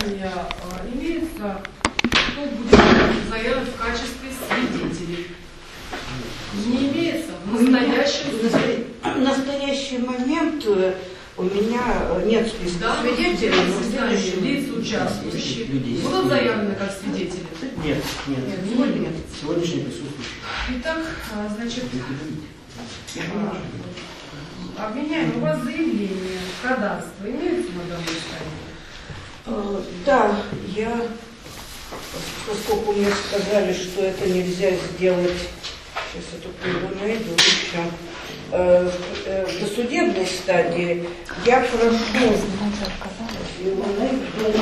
заявления имеется, кто будет заявлен в качестве свидетелей? Не имеется. В настоящий момент у меня нет списка свидетелей, но лиц, участвующих, будут заявлены как свидетели? Нет. Сегодня нет. Сегодняшний присутствующий. Итак, значит, обвиняемый, у вас заявление, кадастро имеется на данной стадии? Да, поскольку мне сказали, что это нельзя сделать, сейчас я тут его найду еще, в досудебной стадии, я прошу его найду,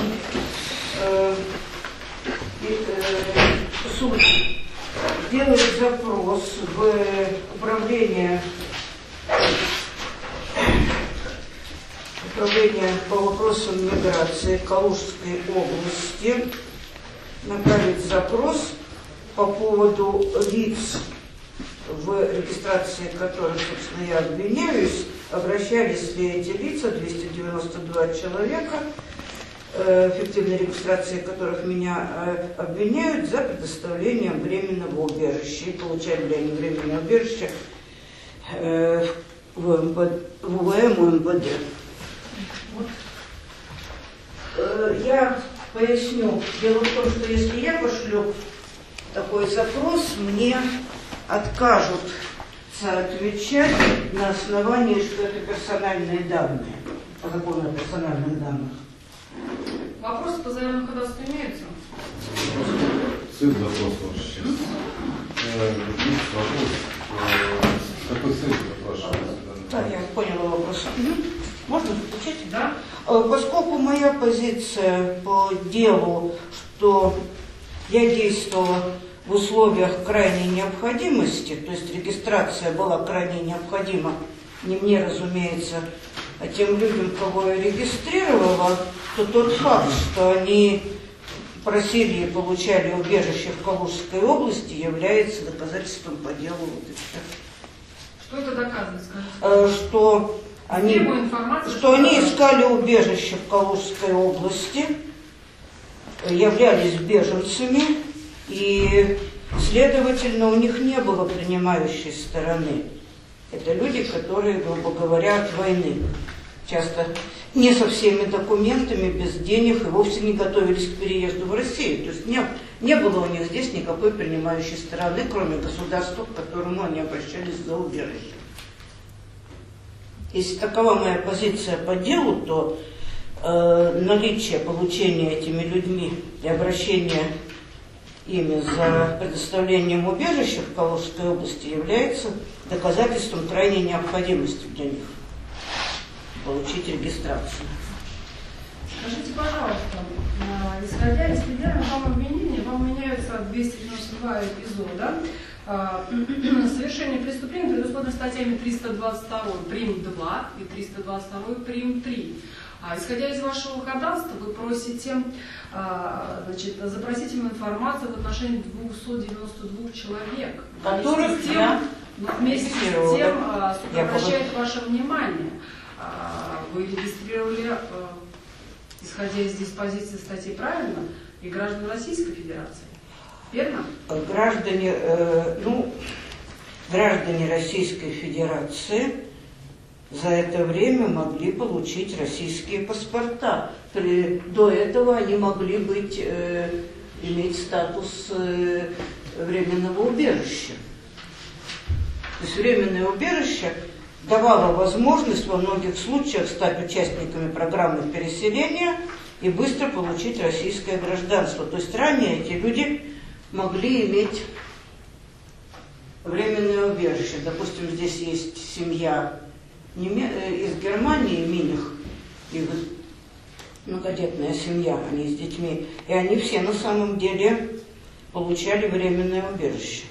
суд сделать запрос в управление по вопросам миграции Калужской области, направить запрос по поводу лиц, в регистрации которых, собственно, я обвиняюсь, обращались ли эти лица, 292 человека, фиктивной регистрации которых меня обвиняют за предоставлением временного убежища. И получали ли они временное убежище в УВМ, УМВД. Я поясню. Дело в том, что если я пошлю такой запрос, мне откажут отвечать на основании, что это персональные данные, по закону о персональных данных. Вопросы по заявленному кадастру имеются? Цель запроса ваша сейчас. Есть вопрос. Какой цель запрашивается? Да, я поняла вопрос. Можно включить? Да. Поскольку моя позиция по делу, что я действовала в условиях крайней необходимости, то есть регистрация была крайне необходима, не мне, разумеется, а тем людям, кого я регистрировала, то тот факт, что они просили и получали убежище в Калужской области, является доказательством по делу. Вот и все. Что это доказывает, скажите? Что они искали убежище в Калужской области, являлись беженцами, и, следовательно, у них не было принимающей стороны. Это люди, которые, грубо говоря, от войны. Часто не со всеми документами, без денег, и вовсе не готовились к переезду в Россию. То есть не было у них здесь никакой принимающей стороны, кроме государства, к которому они обращались за убежищем. Если такова моя позиция по делу, то наличие получения этими людьми и обращение ими за предоставлением убежища в Калужской области является доказательством крайней необходимости для них получить регистрацию. Скажите, пожалуйста, исходя из предъявленного вам обвинения, вам меняются 292 эпизода. Совершение преступления предусмотрено статьями 322 прим. 2 и 322 прим. 3. Исходя из вашего ходатайства, вы просите запросить им информацию в отношении 292 человек. Которых вместе с тем суд обращает ваше внимание. Вы регистрировали, исходя из диспозиции статьи, правильно, и граждан Российской Федерации. Верно? Граждане Российской Федерации за это время могли получить российские паспорта. До этого они могли иметь статус временного убежища. То есть временное убежище давало возможность во многих случаях стать участниками программы переселения и быстро получить российское гражданство. То есть ранее эти люди могли иметь временное убежище. Допустим, здесь есть семья из Германии, Миних, и многодетная семья, они с детьми, и они все на самом деле получали временное убежище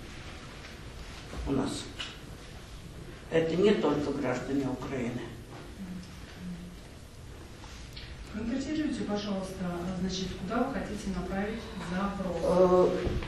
у нас. Это не только граждане Украины. Конкретизируйте, пожалуйста, куда вы хотите направить запрос?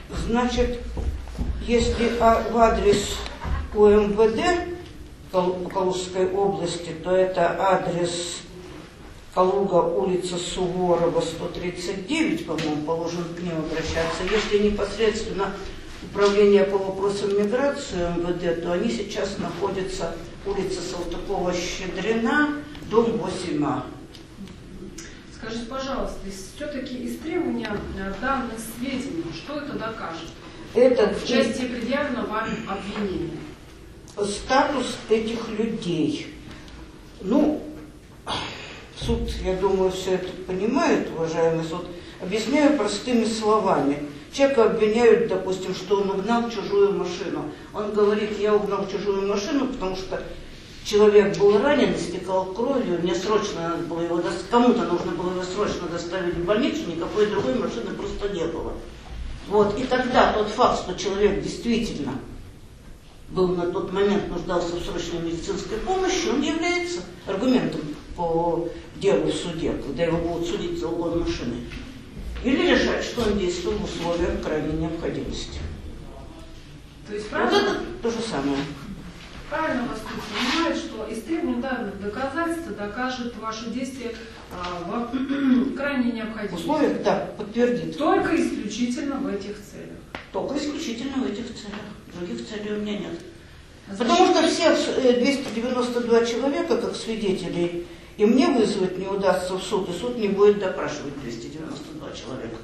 Если в адрес УМВД Калужской области, то это адрес Калуга, улица Суворова, 139, по-моему, положено к ним обращаться. Если непосредственно управление по вопросам миграции МВД, то они сейчас находятся улица Салтыкова-Щедрина, дом 8А. Скажите, пожалуйста, все-таки из требования данных сведений, что это докажет? Это В части предъявленного вами обвинения. Статус этих людей. Ну, суд, я думаю, все это понимает, уважаемый суд. Объясняю простыми словами. Человека обвиняют, допустим, что он угнал чужую машину. Он говорит, я угнал чужую машину, потому что человек был ранен, истекал кровью, мне срочно надо было его кому-то нужно было его срочно доставить в больницу, никакой другой машины просто не было. Вот. И тогда тот факт, что человек действительно был на тот момент, нуждался в срочной медицинской помощи, он является аргументом по делу в суде, когда его будут судить за угон машины. Или решать, что он действовал в условиях крайней необходимости. То есть Вот это то же самое. правильно вас тут понимает, что из требований данных доказательств докажет ваши действия в крайней В необходимости. условиях, да, подтвердит. Только исключительно в этих целях. Только исключительно в этих целях. Других целей у меня нет. Потому что всех 292 человека, как свидетелей, и мне вызвать не удастся в суд, и суд не будет допрашивать 292 человека.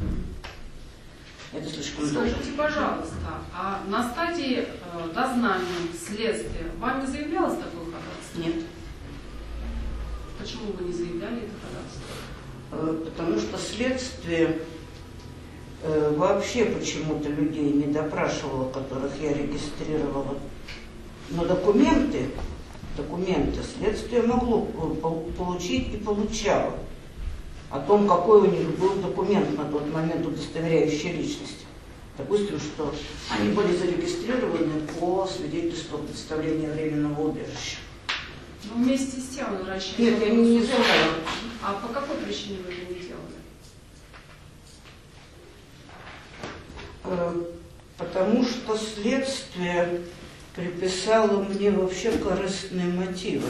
Это слишком долго. Скажите, пожалуйста, а на стадии дознания, следствия, вам не заявлялось такое ходатайство? Нет. Почему вы не заявляли это ходатайство? Потому что следствие вообще почему-то людей не допрашивало, которых я регистрировала. Но документы следствие могло получить и получало о том, какой у них был документ на тот момент, удостоверяющий личность. Допустим, что они были зарегистрированы по свидетельству о представлении временного убежища. Но вместе с тем возвращаясь. Нет, я не заявляла. А по какой причине вы это не делали? Потому что следствие приписало мне вообще корыстные мотивы.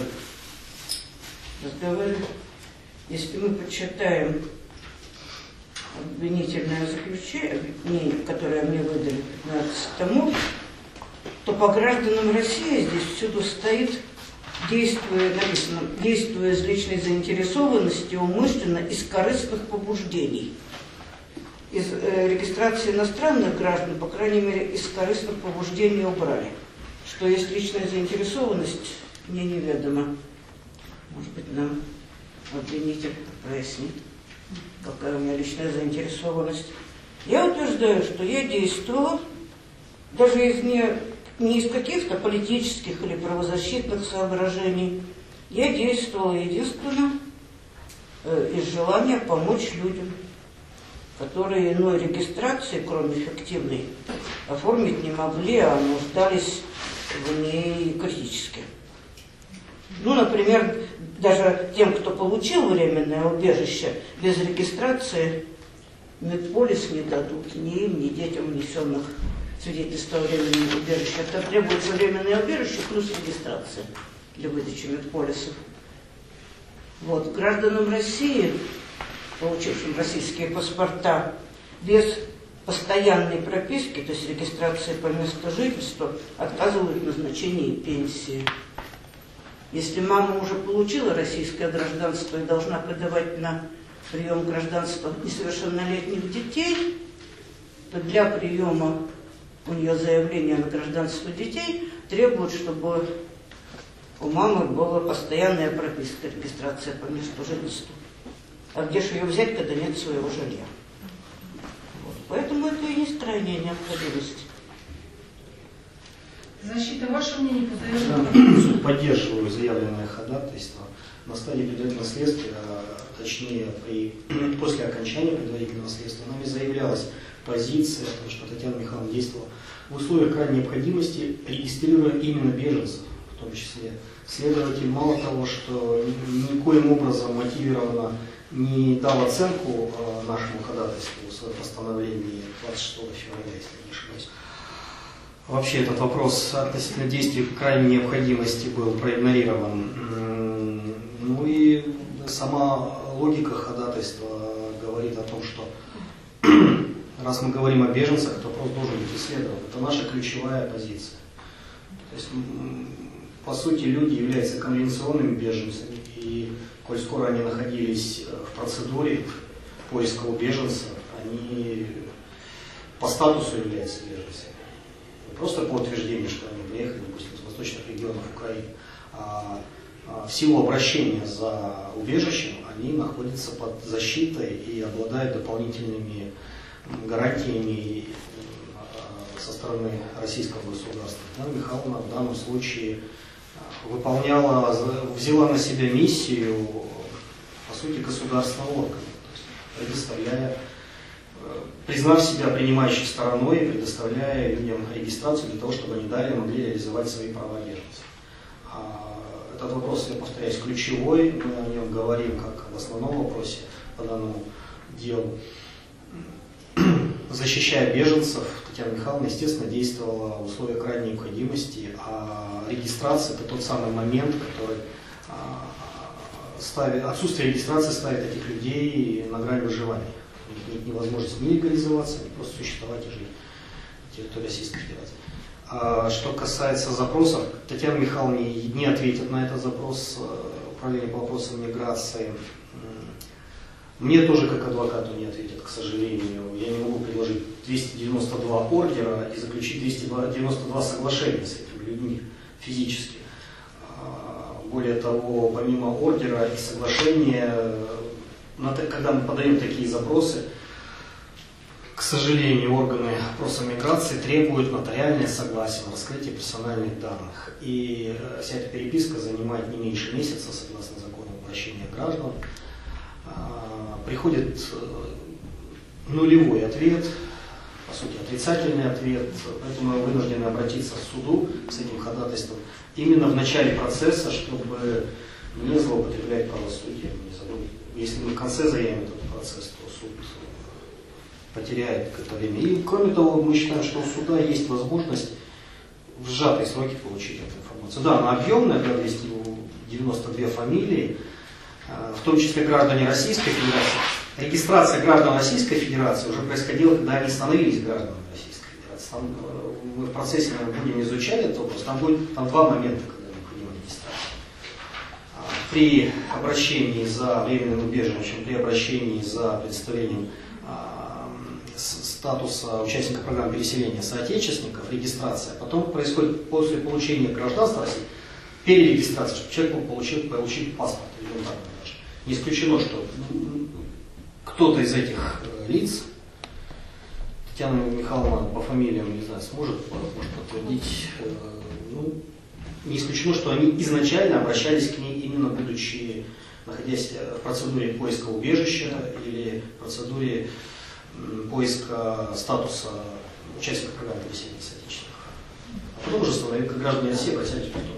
Если мы почитаем обвинительное заключение, которое мне выдали 15 томов, то по гражданам России здесь всюду стоит, написано, действуя из личной заинтересованности, умышленно, из корыстных побуждений. Из регистрации иностранных граждан, по крайней мере, из корыстных побуждений убрали. Что есть личная заинтересованность, мне неведомо. Может быть, нам обвинитель прояснит, какая у меня личная заинтересованность. Я утверждаю, что я действовала даже не из каких-то политических или правозащитных соображений. Я действовала единственно из желания помочь людям, которые иной регистрации, кроме фиктивной, оформить не могли, а нуждались в ней критически. Ну, например, даже тем, кто получил временное убежище без регистрации, медполис не дадут ни им, ни детям, внесенных свидетельства о временном убежище. Это требуется временное убежище плюс регистрация для выдачи медполисов. Вот. Гражданам России, получившим российские паспорта без постоянной прописки, то есть регистрации по месту жительства, отказывают в назначении пенсии. Если мама уже получила российское гражданство и должна подавать на прием гражданства несовершеннолетних детей, то для приема у нее заявления на гражданство детей требуют, чтобы у мамы была постоянная прописка, регистрация по месту жительства. А где же ее взять, когда нет своего жилья? Вот. Поэтому это и есть крайняя необходимость. Защита, ваше мнение по заявлению? Поддерживаю заявленное ходатайство. На стадии предварительного следствия, точнее после окончания предварительного следствия, нами заявлялась позиция, что Татьяна Михайловна действовала в условиях крайней необходимости, регистрируя именно беженцев, в том числе. Следователь мало того, что никоим образом мотивированно не дал оценку нашему ходатайству в своем постановлении 26 февраля, если не ошибаюсь. Вообще этот вопрос относительно действий крайней необходимости был проигнорирован. Ну и сама логика ходатайства говорит о том, что раз мы говорим о беженцах, то вопрос должен быть исследован. Это наша ключевая позиция. То есть, по сути, люди являются конвенционными беженцами, и коль скоро они находились в процедуре поиска у беженцев, они по статусу являются беженцами. Не просто по утверждению, что они приехали, допустим, из восточных регионов Украины, а в силу обращения за убежищем они находятся под защитой и обладают дополнительными гарантиями со стороны российского государства. Татьяна Михайловна в данном случае взяла на себя миссию, по сути, государственного органа, предоставляя, признав себя принимающей стороной, предоставляя людям регистрацию для того, чтобы они далее могли реализовать свои права беженцев. Этот вопрос, я повторяюсь, ключевой, мы о нем говорим как об основном вопросе по данному делу. Защищая беженцев, Татьяна Михайловна, естественно, действовала в условиях крайней необходимости, а регистрация – это тот самый момент, который отсутствие регистрации ставит этих людей на грань выживания. У них нет невозможности ни легализоваться, ни просто существовать и жить на территории Российской Федерации. Что касается запросов, Татьяна Михайловна не ответит на этот запрос управления по вопросам миграции. Мне тоже, как адвокату, не ответят, к сожалению. Я не могу предложить 292 ордера и заключить 292 соглашения с этими людьми физически. Более того, помимо ордера и соглашения, когда мы подаем такие запросы, к сожалению, органы вопросов миграции требуют нотариальное согласие на раскрытие персональных данных. И вся эта переписка занимает не меньше месяца, согласно закону обращения граждан. Приходит нулевой ответ, по сути отрицательный ответ, поэтому мы вынуждены обратиться к суду с этим ходатайством именно в начале процесса, чтобы не злоупотреблять правосудием. Если мы в конце заявим этот процесс, то суд потеряет это время. И кроме того, мы считаем, что у суда есть возможность в сжатые сроки получить эту информацию. Да, она объемная, да, 292 фамилии, в том числе граждане Российской Федерации. Регистрация граждан Российской Федерации уже происходила, когда они становились гражданами Российской Федерации. Там, мы в процессе будем изучать этот вопрос. Там будет два момента, когда необходима регистрация. При обращении за временным убежищем, при обращении за предоставлением статуса участника программы переселения соотечественников, регистрация, потом происходит после получения гражданства России, перерегистрация, чтобы человек получил паспорт. Не исключено, что кто-то из этих лиц, Татьяна Михайловна по фамилиям, не знаю, может подтвердить, не исключено, что они изначально обращались к ней именно будучи, находясь в процедуре поиска убежища или в процедуре поиска статуса участника программы переселения соотечественников. А потом уже становились, как граждане России, обращались потом.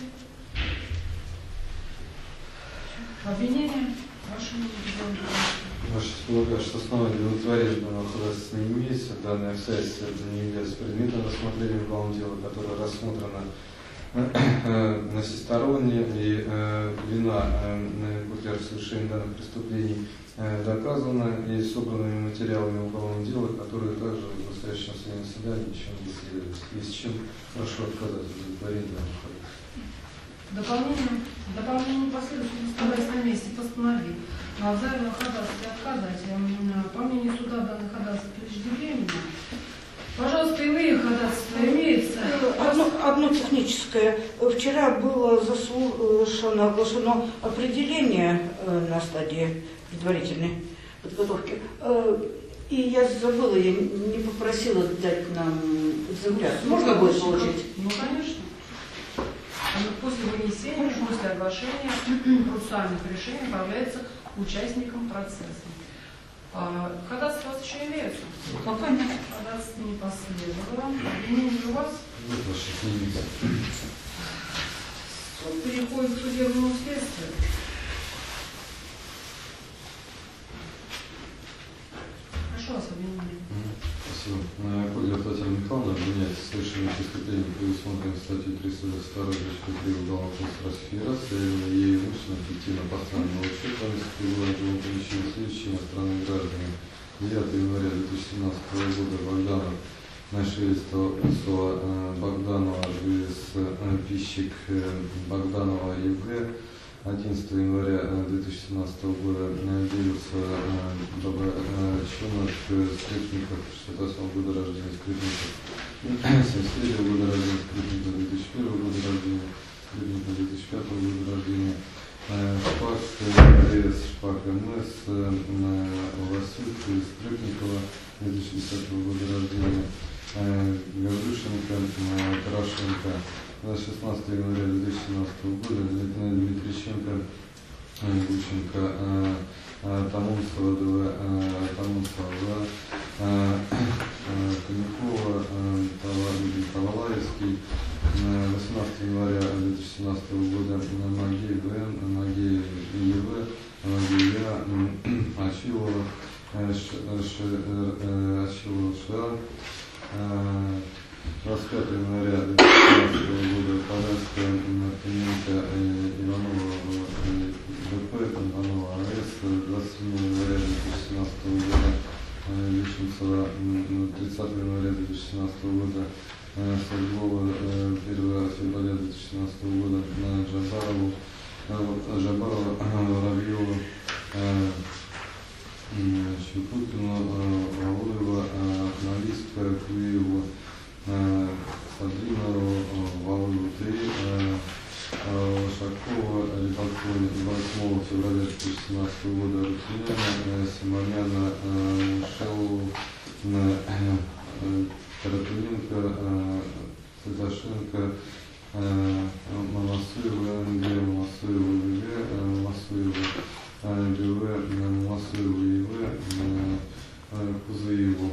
Обвинение? Ваше полагаю, что основной для удовлетворения данного ходатайства не имеется. Данные обстоятельства не являются предметом рассмотрения уголовного дела, которое рассмотрено на всесторонне, и вина Бутлера в совершении данных преступлений доказана и собранными материалами уголовного дела, которые также в настоящем заседании ничем не исследовались. И с чем прошу отказать от удовлетворения данного ходатайства. Дополнение последующего оставаясь на месте постановил на взаимном ходатайстве отказать. По мнению суда, данный ходатайство преждевременно. Пожалуйста, иные ходатайства имеются. Одно техническое. Вчера было оглашено определение на стадии предварительной подготовки. И я забыла, я не попросила дать нам экземпляр. Можно будет получить? Ну, конечно. После вынесения, после оглашения процессуальных решений управляется участником процесса. Ходатайства у вас еще имеются? Пока нет. Ходатайство не последовало. Обвинение у вас? Суд переходит к судебному следствию. Прошу вас, обвинение. Спасибо. Ольга Татьяна Михайловна обвиняется в совершении преступлений, предусмотренных статьей 342 Уголовного кодекса Российской Федерации, ей имущественно фиктивно поставленного учета в жилом помещении следующие иностранные граждане. 9 января 2017 года Богданов, Шелестова, Усова, Богданова, пищик Богданова ЕВ. 11 января 2017 года Девица Чумак, Скрипников, 68 года рождения, Скрипников, 73 года рождения, Скрипников, 2001 года рождения, Скрипников, 2005 года рождения, Шпак, ДС, Шпак МС, Васюк, Скрипникова, 2010 года рождения, Гаврюшенко, Тарашенко, 16 января 2017 года Дмитриченко, Гученко, Тамунцева, Тамунцева, Конякова, Тавалаевский, 18 января 2017 года Магей ВН, Магей ЕВ, Магей Я, Achilova, Achilova ША. 25 января 2017 года Полянская, Клименко, Иванова, ДП, Иванова, АЭС. 27 января 2017 года Личинцева, 30 января 2017 года Садлова, 1 февраля 2017 года Жабарова, Воробьева, Щепукина, Валуева, Налистка, Куева, Садринова, Валуева 3, Шакова, Репакова, 8 февраля 2017 года Рутиняна, Симоняна, Шелова, Каратуненко, Цветашенко, Мамасуева, НГ, Мамасуева, ВГ, Мамасуева, ДВ, Мамасуева, ЕВ, Кузаеву.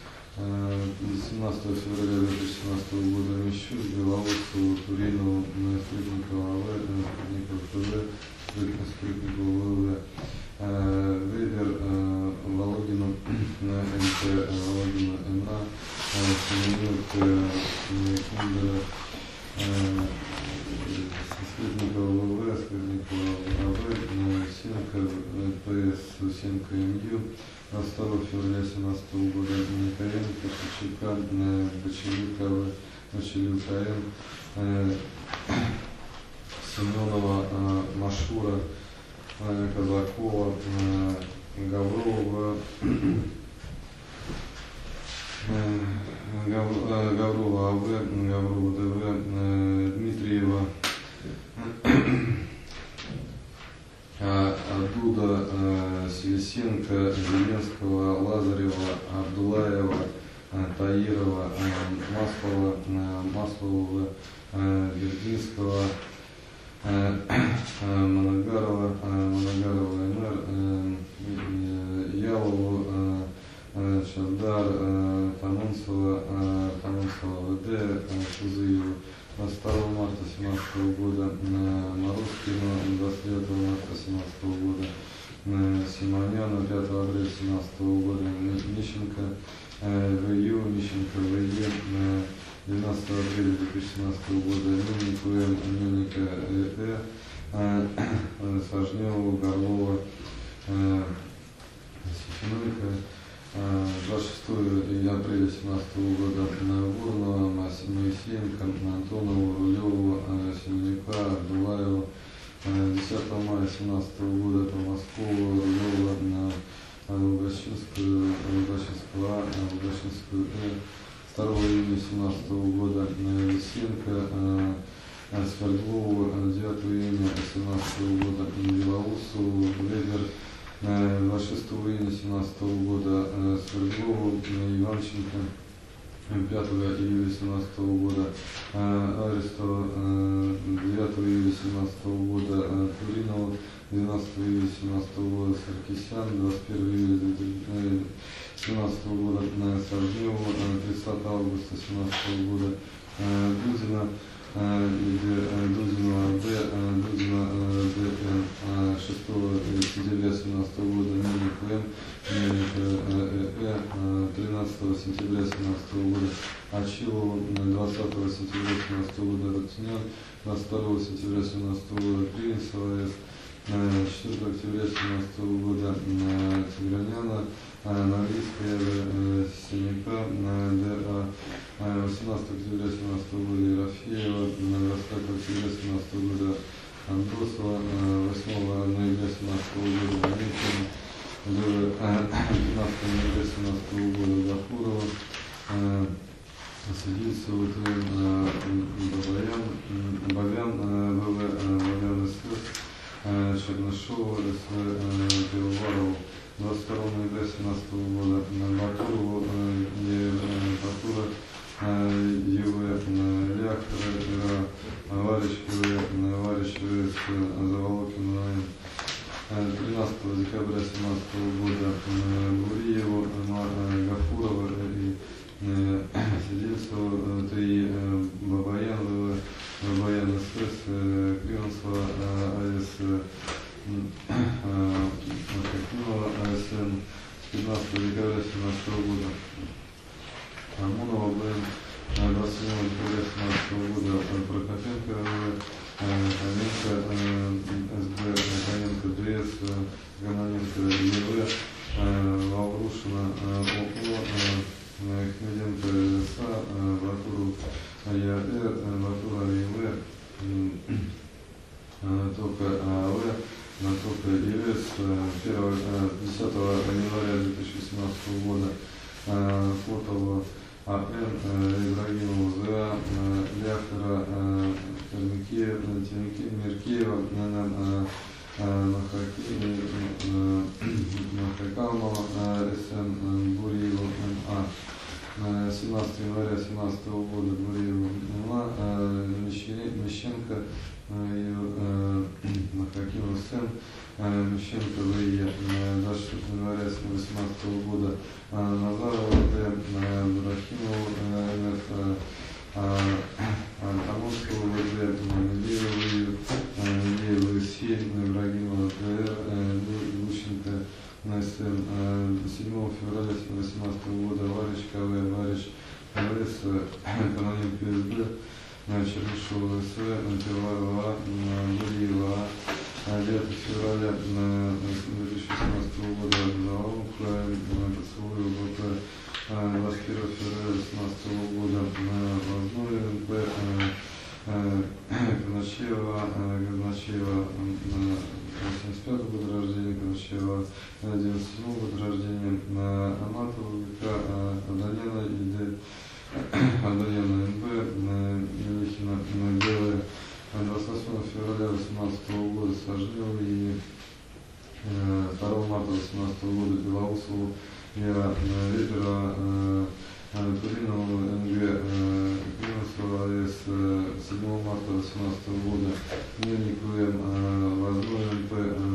17 февраля 2017 года Мещук, Белоусову, Туринову, Скрипникова АВ, Скрипникова ТВ, Скрипникова ВВ, Вейдер, Володина, МТ, Володина МА, Семенюк, Киндера, Скрипникова ВВ, Скрипникова АВ, Сенко, ПС, Сенко МЮ. 2 февраля 2017 года Николенко, Кучука, Бочелюкова, Бочелюка Н, Семенова, Машура, Казакова, Гаврова, Гаврова АВ, Гаврова ДВ, Дмитриева, Дуда, Селесенко, Зеленского, Лазарева, Абдулаева, Таирова, Маслова, Вердинского, Моногарова, НР, Ялову, Шаздар, Тамунцева, ВД, Кузыеву. 22 марта 2017 года Марускина, 29 марта 2017 года Симоняна, 5 апреля 2017 года Мищенко, ВЮ, Мищенко, ВЕ, 12 апреля 2017 года Мельника, Сажнева, Горлова, Сифиненко. 26 апреля 2017 года Бурнова, Моисеенко, Антонова, Рулева, Семенюка, Абдулаева. 10 мая 2017 года Подмоскового, Рулева, Лугачинскую, Лугачинскую, 2 июня 2017 года Лысенко, Свердлову, 9 июня 2017 года Белоусову, Вебер. 26 июня 2017 года Свердлову, Иванченко, 5 июля 2017 года Арестова, 9 июля 2017 года Туринова, 12 июля 2017 года Саркисян, 21 июля 2017 года Саржнева, 30 августа 2017 года Дудина, Дудина Д. Дудина Д.Н. 6 сентября 2017 года, Мельник М. Мельник Э. 13 сентября 2017 года, Ачилову 20 сентября 2017 года, Ротинян 22 сентября 2017 года, Принцева С. 4 октября 2017 года, Тиграняна, Норильская Синяка, ДА 18 октября 2017 года, Ерофеева, 25 октября 2017 года, Андросова, 8 ноября 2017 года, Данилкина, 15 ноября 2017 года, Гафурова, Сидельцева, Бабян, Бабян СС, Чернышова, Пивоварова, 22 ноября 2017 года, Батурова, Батура, ЕВ, Ляхтера, Варичева, Заволокина, 13 декабря 2017 года, Буриева, Гафурова и Сидельцева, 3 Бабаян, Бабаян СС, Кривенцева, АС, Хакимова, АСН, 15 декабря 2017 года, Амонова, БН, 27 декабря 2017 года, Прокопенко, Каменко, СБ, Каменко, ДС, Гононенко, ЕВ, Лаврушина, ООО, Хмеленко, СА, Батуров, ЯР, Батура, ЕВ, Тока АВ, Тока ЕС, 10 января 2017 года, Фотова АН, Ибрагимова ЗА, Ляхтера, Меркеева, Махакамова, СН, Буриева, МА, 17 января 2017 года, Буриева, МА, Мещенко, Махакимов СН, Мещенко ВЕ, 24 января 2018 года, Назарова Д, Брахимова НФ, Антоновского ВД, Милеева С, Ибрагимова ТР, Лущенко СН, 7 февраля 2018 года, Варич КВ, Варич ВС, Каноненко СБ, Чернышова СВ, Пивоварова, Буриева, 9 февраля 2017 года, Заволокина, Поцелуева БП, 21 февраля 2018 года, Возной НП, Казначеева, 85 года рождения, Казначеева, 97 года рождения, Аматова ВК, Данила ИД, Данила НБ, Мелихина, Белая, 28 февраля 2018 года, Сожнева и 2 марта 2018 года, Белоусову, Вера, Вебера, Туринова, НГ, Кривенцева, АС, 7 марта 2018 года, Мельник ВМ, Возной МП,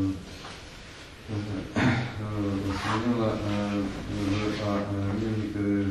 Сменена Мельника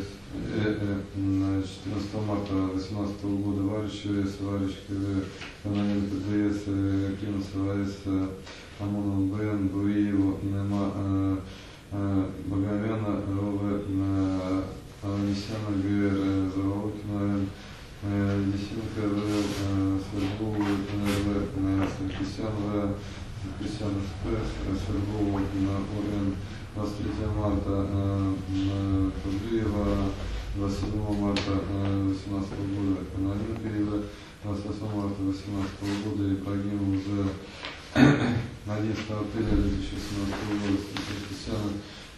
14 марта 2018 года, Варич ВС, Варич КВ, Каноненко ДС, Кривенцева АС, Амонов БН, Буриева, НМА, Багряна, РОВ, Анисяна, ГР, Заволокина, Десинка, ВЛ, Свердлова, НРВ, Саркисян, Саркисян СП, Свердлова, ОН, 23 марта, Кудрыева, 27 марта 2018 года, Каноненко ИВ, 28 марта 2018 года, Ибрагимов З, 11 апреля 2017 года, Саркисян,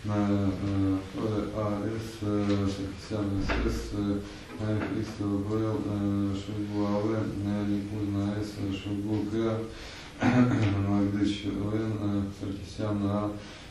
АС, Саркисян СС, Христова БЛ, Шойгу АВ, Никулина АС, Шойгу ГА, Магдыч ОН, Саркисян А,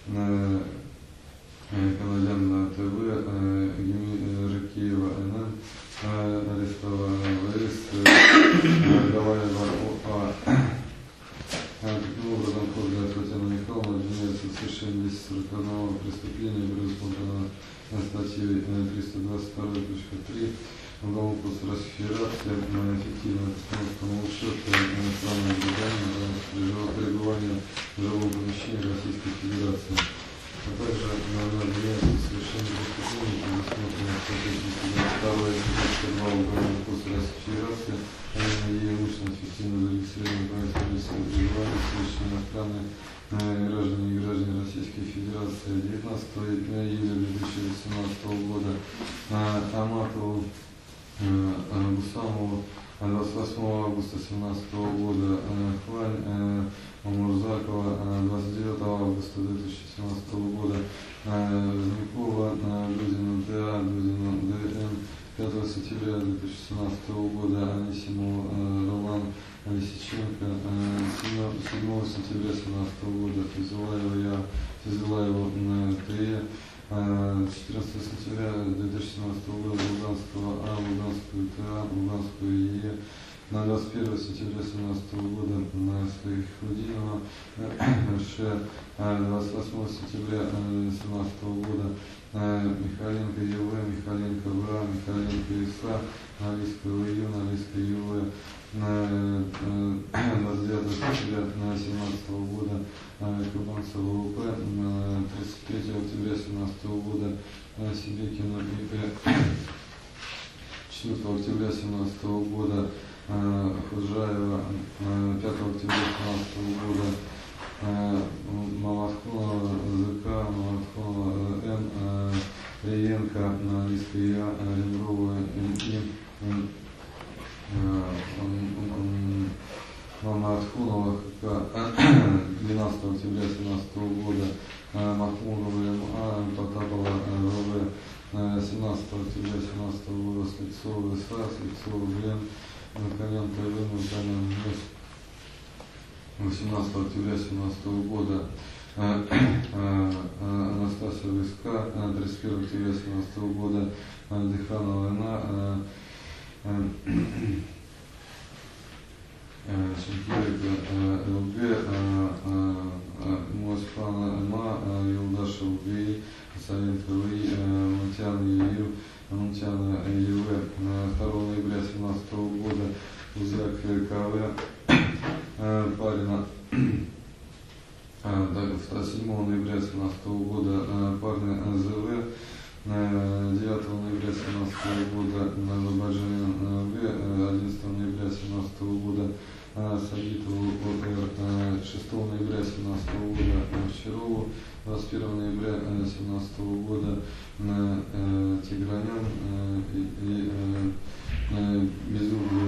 Канадян ТВ, Рыкеева НН, Арестова ВС, Гавайя ОА. Таким образом, Козлова Татьяна Михайловна обвиняется в совершении 240-го преступления, предусмотренного статьей 322.3 Уголовного кодекса Российской Федерации эффективная постановка на учет иностранного гражданина пребывания в жилом помещении Российской Федерации, а также обвиняется в совершении преступлений, предусмотренных статьей 2 и 2 Уголовного кодекса Российской Федерации, а именно ее имущественно эффективно зарегистрировано правительством пребывания совершенно иностранные граждане и граждане Российской Федерации 19 июля 2018 года Аматову Гусамову 28 августа 2017 года Хвань Мурзакова 29 августа 2017 года Вознякова Дудина ДА Дудина ДН 5 сентября 2017 года Анисимова Роман Лисиченко 7 сентября 2017 года Физилаева ТЕ 14 сентября 2017 года Луганского А, Луганскую ТА, Луганскую ЕЕ, на 21 сентября 2017 года на Своихудинова Ш, 28 сентября 2017 года Михаленко ЕВ, Михаленко ВА, Михаленко ИСА, Алийского ИЮ, Алийского ЮВ, 29 сентября 2017 года Кубанцева ВП, 33 октября 2017 года Сибекина ИП, 4 октября 2017 года Худжаева, 5 октября 2017 года Малахонова ЗК, Малахонова Н, Риенко, Алийская Я, Реброва М, Мама Атхунова, 12 октября 2017 года Махмудова МА, Потапова ВВ, 17 октября 2017 года Слепцова СА, Слепцова Глен, Наконенко ВН, Наконен МС, 18 октября 2017 года Анастасия ВСК, 31 октября 2017 года Дыханова НА, Шенкирика ЛГ, Москвана МА, Юлдашев ГИ, Соленко ВИ, Мунтян ЮЮ, Мунтяна ЮВ, 2 ноября 2017 года Узяк КВ, Парина, 7 ноября 2017 года Парня ЗВ, 9 ноября 2017 года Азербайджан В, 11 ноября 2017 года Сагитову ОР, 6 ноября 2017 года Овчарову, 21 ноября 2017 года Тигранян и Безуглую.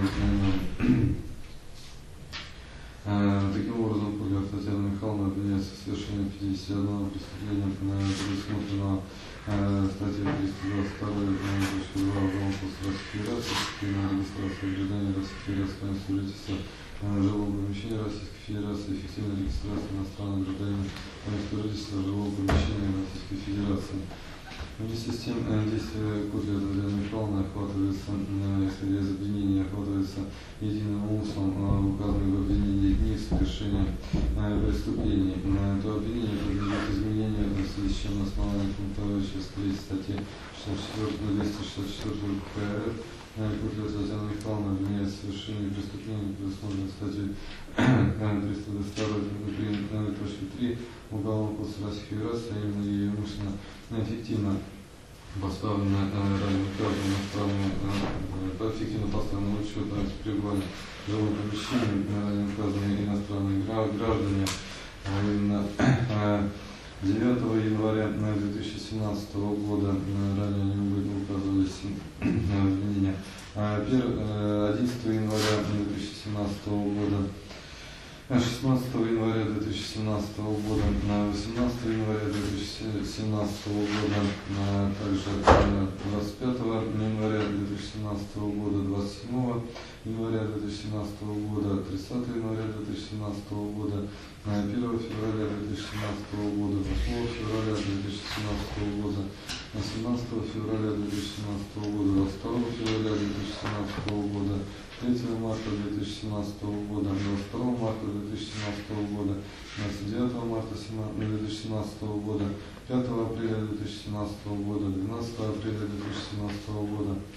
Таким образом, Татьяна Михайловна обвиняется в совершении 51 преступления, предусмотренного статьей 322 Уголовного кодекса Российской Федерации, эффективная регистрация гражданина Российской Федерации в свидетельства жилого помещения Российской Федерации, эффективная регистрация иностранного гражданина свидетельства жилого помещения Российской Федерации. Вместе с тем, действие Котлера Татьяны Михайловны охватывается, исходя из обвинения, охватывается единым умыслом, указанным в обвинении дни совершения преступлений. То обвинение подлежит изменению в связи с чем на основании пункта 3 статьи 264 КП РФ Котлера Татьяна Михайловна обвиняется в совершении преступлений, предусмотренных статьей 322.3 Уголовного кодекса Российской Федерации, а именно ее имущественно эффективно поставлено ранее указанное иностранное, эффективно поставлено на учет пребывания в жилом помещении ранее указанные иностранные граждане, а именно 9 января 2017 года ранее не указывались обвинения, 11 января 2017 года, 16 января 2017 года, 18 января 2017 года, также 25 января 2017 года, 27 января 2017 года, 30 января 2017 года, 1 февраля 2017 года, 8 февраля 2017 года, 17 февраля 2017 года, 22 февраля 2017 года, 3 марта 2017 года, 22 марта 2017 года, 29 марта 2017 года, 5 апреля 2017 года, 12 апреля 2017 года,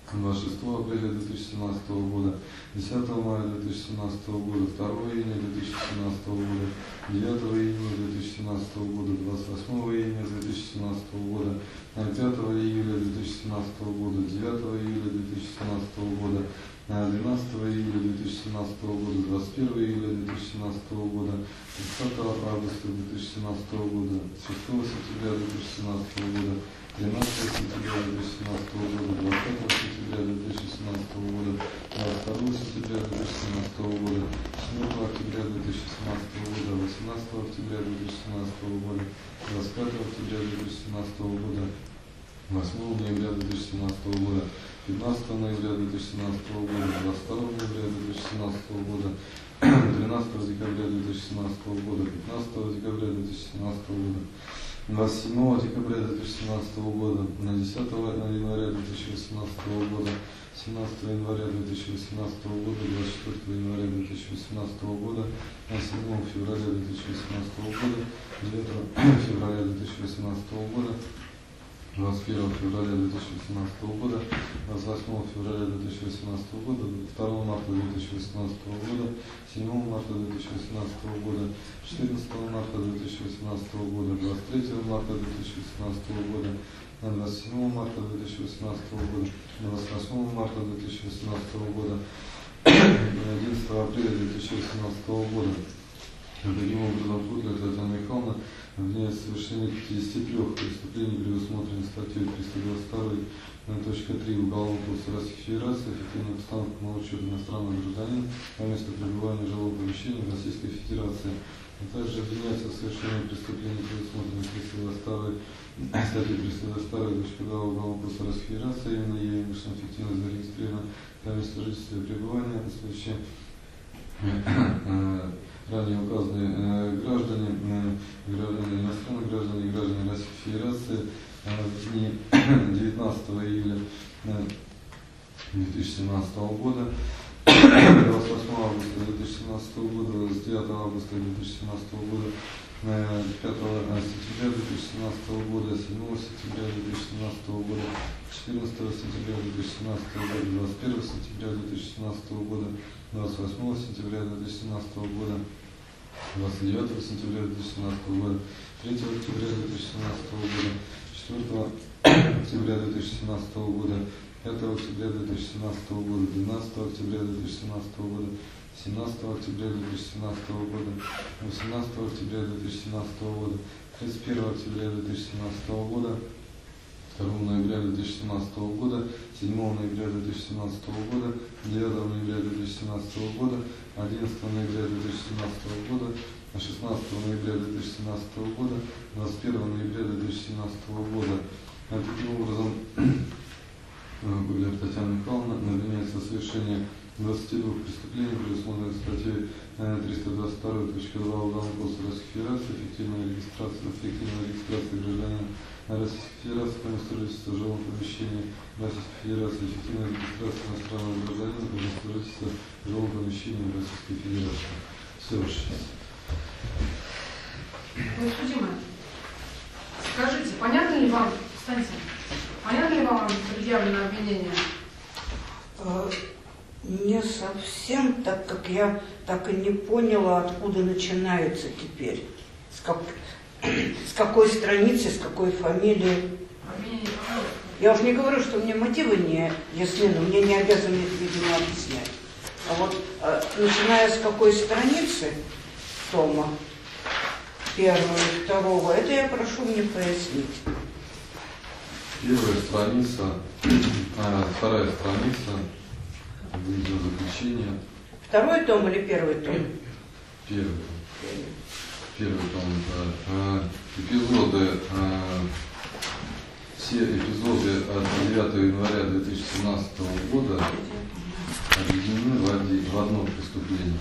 26 апреля 2017 года, 10 мая 2017 года, 2 июня 2017 года, 9 июня 2017 года, 28 июня 2017 года, 5 июля 2017 года, 9 июля 2017 года, 12 июля 2017 года, 21 июля 2017 года, 30 августа 2017 года, 6 сентября 2017 года, 13 сентября 2017 года, 20 сентября 2017 года, 22 сентября 2017 года, 7 октября 2017 года, 18 октября 2017 года, 25 октября 2017 года, 8 ноября 2017 года, 15 ноября 2017 года, 22 ноября 2017 года, 13 декабря 2017 года, 15 декабря 2017 года, 27 декабря 2017 года, 10 января 2018 года, 17 января 2018 года, 24 января 2018 года, 7 февраля 2018 года, 9 февраля 2018 года, 21 февраля 2018 года, 28 февраля 2018 года, 2 марта 2018 года, 7 марта 2018 года, 14 марта 2018 года, 23 марта 2018 года, 27 марта 2018 года, 28 марта 2018 года, 11 апреля 2018 года. Таким образом, Путля Татьяна Михайловна обвиняет в совершении 53 преступлений, предусмотренных статьей 322.3 Уголовного кодекса Российской Федерации, эффективная постановка на учет иностранного гражданина по месту пребывания жилого помещения в Российской Федерации. А также обвиняется в совершении преступлений, предусмотренных статьей 322.2 Уголовного кодекса Российской Федерации, именно ей умышленно фиктивно зарегистрировано по месту жительства и пребывания, в случае ранее указанные граждане, иностранные граждане и граждане Российской Федерации в дни 19 июля 2017 года, 28 августа 2017 года, с 9 августа 2017 года, 5 сентября 2017 года, 7 сентября 2017 года, 14 сентября 2017 года, 21 сентября 2017 года, 28 сентября 2017 года, 29 сентября 2017 года, 3 октября 2017 года, 4 октября 2017 года, 5 октября 2017 года, 12 октября 2017 года, 17 октября 2017 года, 18 октября 2017 года, 31 октября 2017 года, 2 ноября 2017 года, 7 ноября 2017 года, 9 ноября 2017 года, 11 ноября 2017 года, 16 ноября 2017 года, 21 ноября 2017 года. Таким образом, Гуляр Татьяна Михайловна обвиняется в совершении 22 преступлений, предусмотренных статьей 322.2 Уголовного кодекса Российской Федерации, эффективная регистрация гражданина Российской Федерации по месту жительства в жилом помещении Российской Федерации, эффективная регистрация иностранного гражданина по месту жительства в жилом помещении Российской Федерации. Все сейчас. Подсудимая, скажите, понятно ли вам, кстати, понятно ли вам предъявленное обвинение? Не совсем, так как я так и не поняла, откуда начинается теперь. С какой страницы, с какой фамилии. Обвинение, пожалуйста. Я уж не говорю, что мне мотивы не ясны, но мне не обязаны это, видимо, объяснять. А вот начиная с какой страницы тома, 1 и 2, это я прошу мне пояснить. Первая страница, вторая страница, видеозаключение. 2 том или 1 том? Первый том. Эпизоды, все эпизоды от 9 января 2017 года объединены в одно преступление.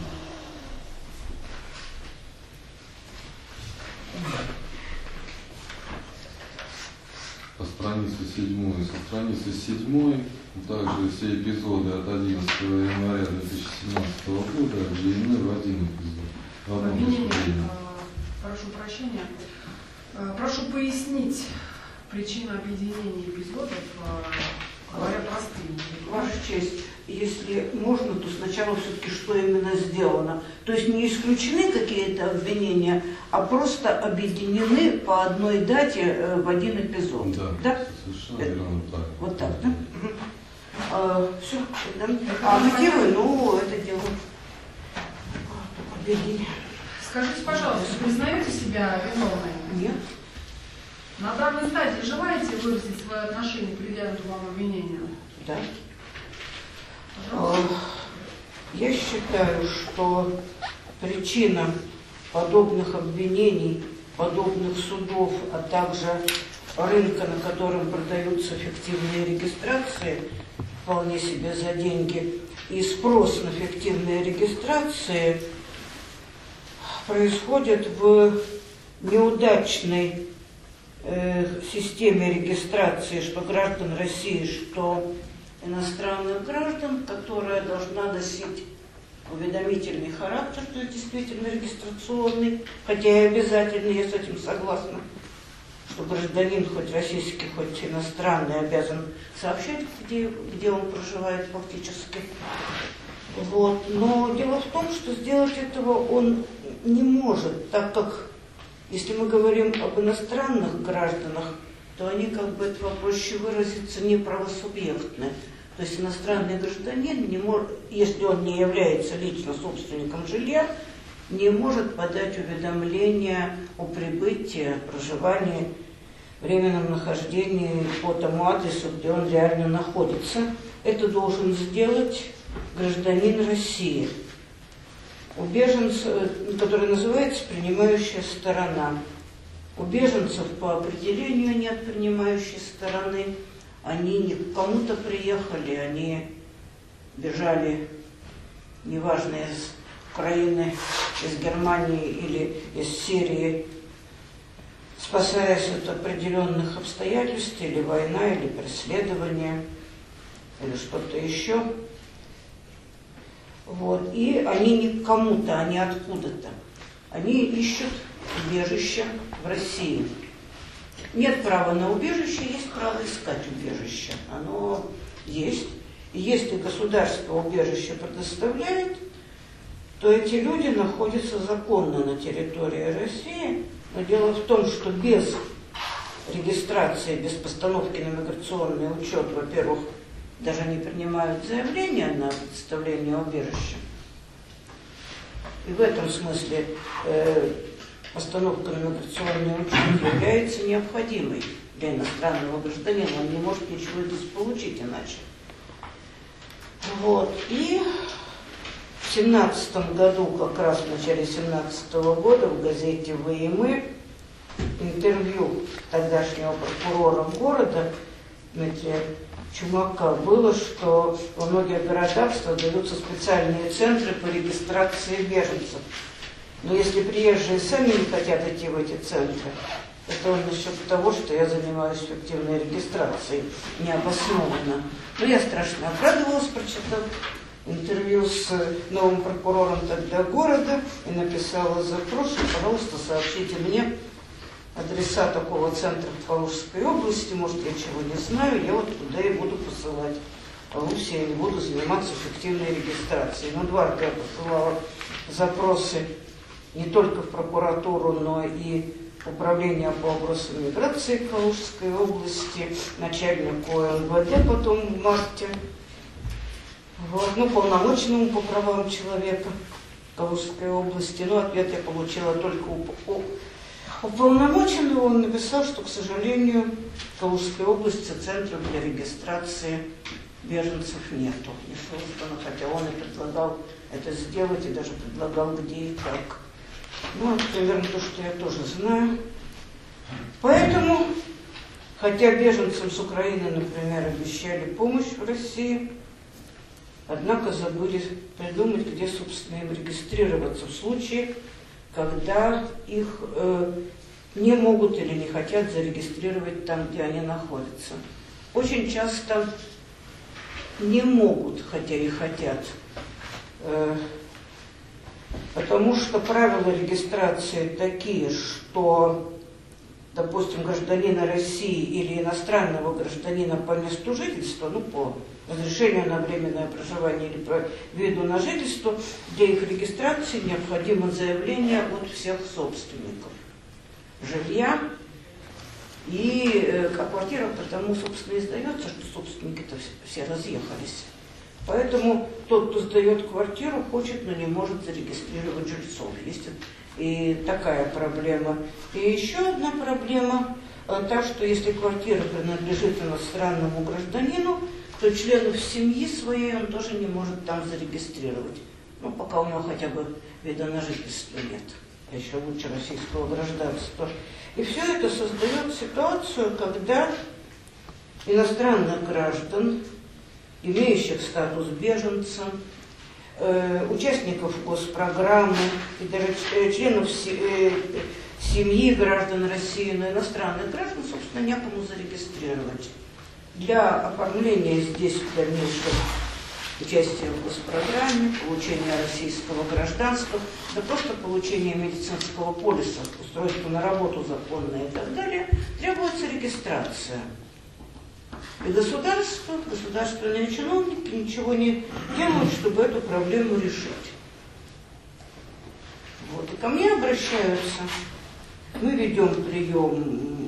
По странице 7, со страницы 7 также все эпизоды от 11 января 2017 года объединены в один эпизод. В одном преступлении. Прошу прощения. Прошу пояснить причину объединения эпизодов, говоря простым. Ваша честь, если можно, то сначала все-таки что именно сделано. То есть не исключены какие-то обвинения, а просто объединены по одной дате в один эпизод. Да, совершенно верно. Вот так, да? Все, да? А мотивы, ну, это дело обвинения. Скажите, пожалуйста, признаете себя виновной? Нет. На данной стадии желаете выразить свое отношение к предъявленному вам обвинению? Да. Пожалуйста. Я считаю, что причина подобных обвинений, подобных судов, а также рынка, на котором продаются фиктивные регистрации, вполне себе за деньги, и спрос на фиктивные регистрации происходит в неудачной системе регистрации, что граждан России, что иностранных граждан, которая должна носить уведомительный характер, то есть действительно регистрационный, хотя и обязательный, я с этим согласна, что гражданин, хоть российский, хоть иностранный, обязан сообщать, где он проживает фактически. Вот. Но дело в том, что сделать этого он не может, так как, если мы говорим об иностранных гражданах, то они, как бы это проще выразиться, не правосубъектны. То есть иностранный гражданин, не может, если он не является лично собственником жилья, не может подать уведомление о прибытии, проживании, временном нахождении по тому адресу, где он реально находится. Это должен сделать гражданин России. У беженцев, который называется принимающая сторона. У беженцев по определению нет принимающей стороны. Они не к кому-то приехали, они бежали, неважно, из Украины, из Германии или из Сирии, спасаясь от определенных обстоятельств, или война, или преследование, или что-то еще. Вот. И они не к кому-то, они откуда-то. Они ищут убежище в России. Нет права на убежище, есть право искать убежище. Оно есть. И если государство убежище предоставляет, то эти люди находятся законно на территории России. Но дело в том, что без регистрации, без постановки на миграционный учет, во-первых, даже не принимают заявления на предоставление убежища. И в этом смысле постановка на миграционный учет является необходимой для иностранного гражданина. Он не может ничего здесь получить иначе. Вот. И в 2017 году, как раз в начале 2017 года, в газете «Вы и мы» интервью тогдашнего прокурора города Дмитрия Чумака было, что во многих городах создаются специальные центры по регистрации беженцев. Но если приезжие сами не хотят идти в эти центры, это он насчет того, что я занимаюсь фиктивной регистрацией, необоснованно. Но я страшно обрадовалась, прочитав интервью с новым прокурором тогда города, и написала запрос, что, пожалуйста, сообщите мне адреса такого центра в Калужской области, может, я чего не знаю, я вот туда и буду посылать. А вовсе я не буду заниматься фиктивной регистрацией. Но дважды я посылала запросы не только в прокуратуру, но и управление по вопросам миграции Калужской области, начальнику МВД потом в марте, вот, ну, полномочному по правам человека Калужской области. Но ответ я получила только уполномоченного. Он написал, что, к сожалению, в Калужской области центров для регистрации беженцев нету, не создано, хотя он и предлагал это сделать, и даже предлагал где и как. Ну, это примерно то, что я тоже знаю. Поэтому, хотя беженцам с Украины, например, обещали помощь в России, однако забыли придумать, где, собственно, им регистрироваться в случае, когда их не могут или не хотят зарегистрировать там, где они находятся. Очень часто не могут, хотя и хотят, потому что правила регистрации такие, что допустим, гражданина России или иностранного гражданина по месту жительства, ну, по разрешению на временное проживание или по виду на жительство, для их регистрации необходимо заявление от всех собственников жилья. И квартира потому, собственно, и сдается, что собственники-то все разъехались. Поэтому тот, кто сдает квартиру, хочет, но не может зарегистрировать жильцов. Есть и такая проблема. И еще одна проблема, та, что если квартира принадлежит иностранному гражданину, то членов семьи своей он тоже не может там зарегистрировать. Ну, пока у него хотя бы вида на жительство нет. А еще лучше российского гражданства. И все это создает ситуацию, когда иностранных граждан, имеющих статус беженца, участников госпрограммы и даже членов семьи граждан России, но иностранных граждан, собственно, некому зарегистрировать. Для оформления здесь в дальнейшем участия в госпрограмме, получения российского гражданства, да просто получения медицинского полиса, устройства на работу законное и так далее, требуется регистрация. И государство, государственные чиновники ничего не делают, чтобы эту проблему решить. Вот. И ко мне обращаются. Мы ведем прием,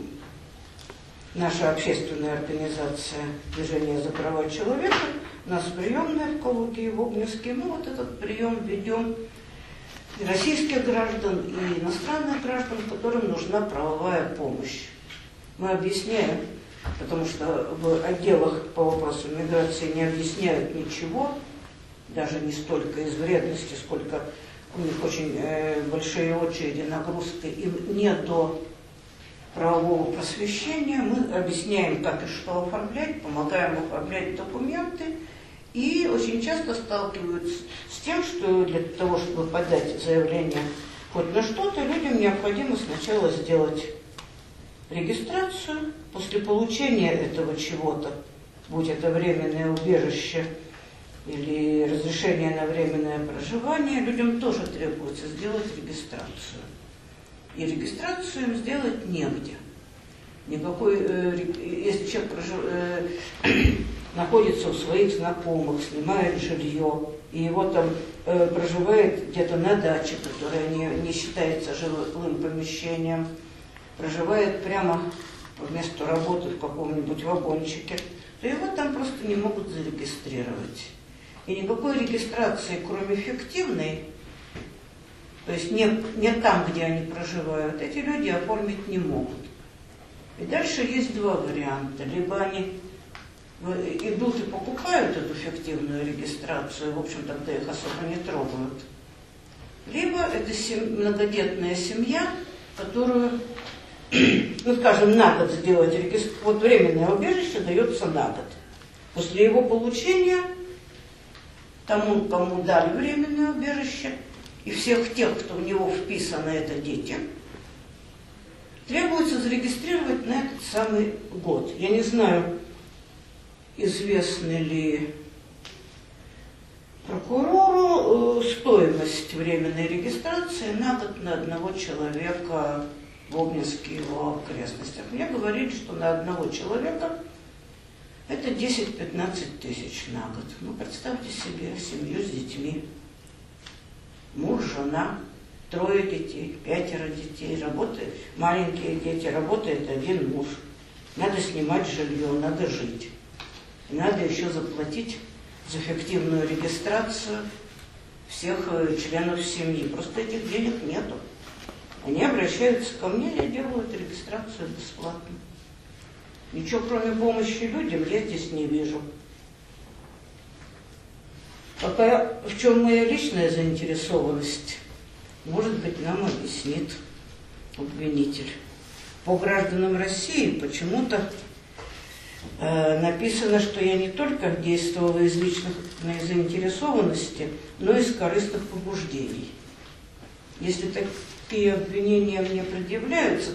наша общественная организация «Движение за права человека», у нас приемная в Калуге, в Обнинске. Мы вот этот прием ведем и российских граждан, и иностранных граждан, которым нужна правовая помощь. Мы объясняем, потому что в отделах по вопросу миграции не объясняют ничего, даже не столько из вредности, сколько у них очень большие очереди, нагрузки, им не до правового просвещения. Мы объясняем, как и что оформлять, помогаем оформлять документы, и очень часто сталкиваются с тем, что для того, чтобы подать заявление хоть на что-то, людям необходимо сначала сделать регистрацию. После получения этого чего-то, будь это временное убежище или разрешение на временное проживание, людям тоже требуется сделать регистрацию. И регистрацию им сделать негде. Никакой, если человек находится у своих знакомых, снимает жилье, и его там проживает где-то на даче, которая не считается жилым помещением, проживает прямо по месту работы в каком-нибудь вагончике, то его там просто не могут зарегистрировать. И никакой регистрации, кроме фиктивной, то есть не там, где они проживают, эти люди оформить не могут. И дальше есть два варианта. Либо они идут и покупают эту фиктивную регистрацию, в общем, тогда их особо не трогают. Либо это многодетная семья, которую, ну, скажем, на год сделать регистрацию. Вот временное убежище дается на год. После его получения тому, кому дали временное убежище, и всех тех, кто в него вписаны, это дети, требуется зарегистрировать на этот самый год. Я не знаю, известна ли прокурору стоимость временной регистрации на год на одного человека в Обнинске и его окрестностях. Мне говорили, что на одного человека это 10-15 тысяч на год. Ну, представьте себе семью с детьми. Муж, жена, 3 детей, 5 детей, работает, маленькие дети, работает один муж. Надо снимать жилье, надо жить. И надо еще заплатить за фиктивную регистрацию всех членов семьи. Просто этих денег нету. Они обращаются ко мне, я делаю эту регистрацию бесплатно. Ничего, кроме помощи людям, я здесь не вижу. Пока в чем моя личная заинтересованность, может быть, нам объяснит обвинитель. По гражданам России почему-то написано, что я не только действовала из личной заинтересованности, но и из корыстных побуждений. Если такие обвинения мне предъявляются,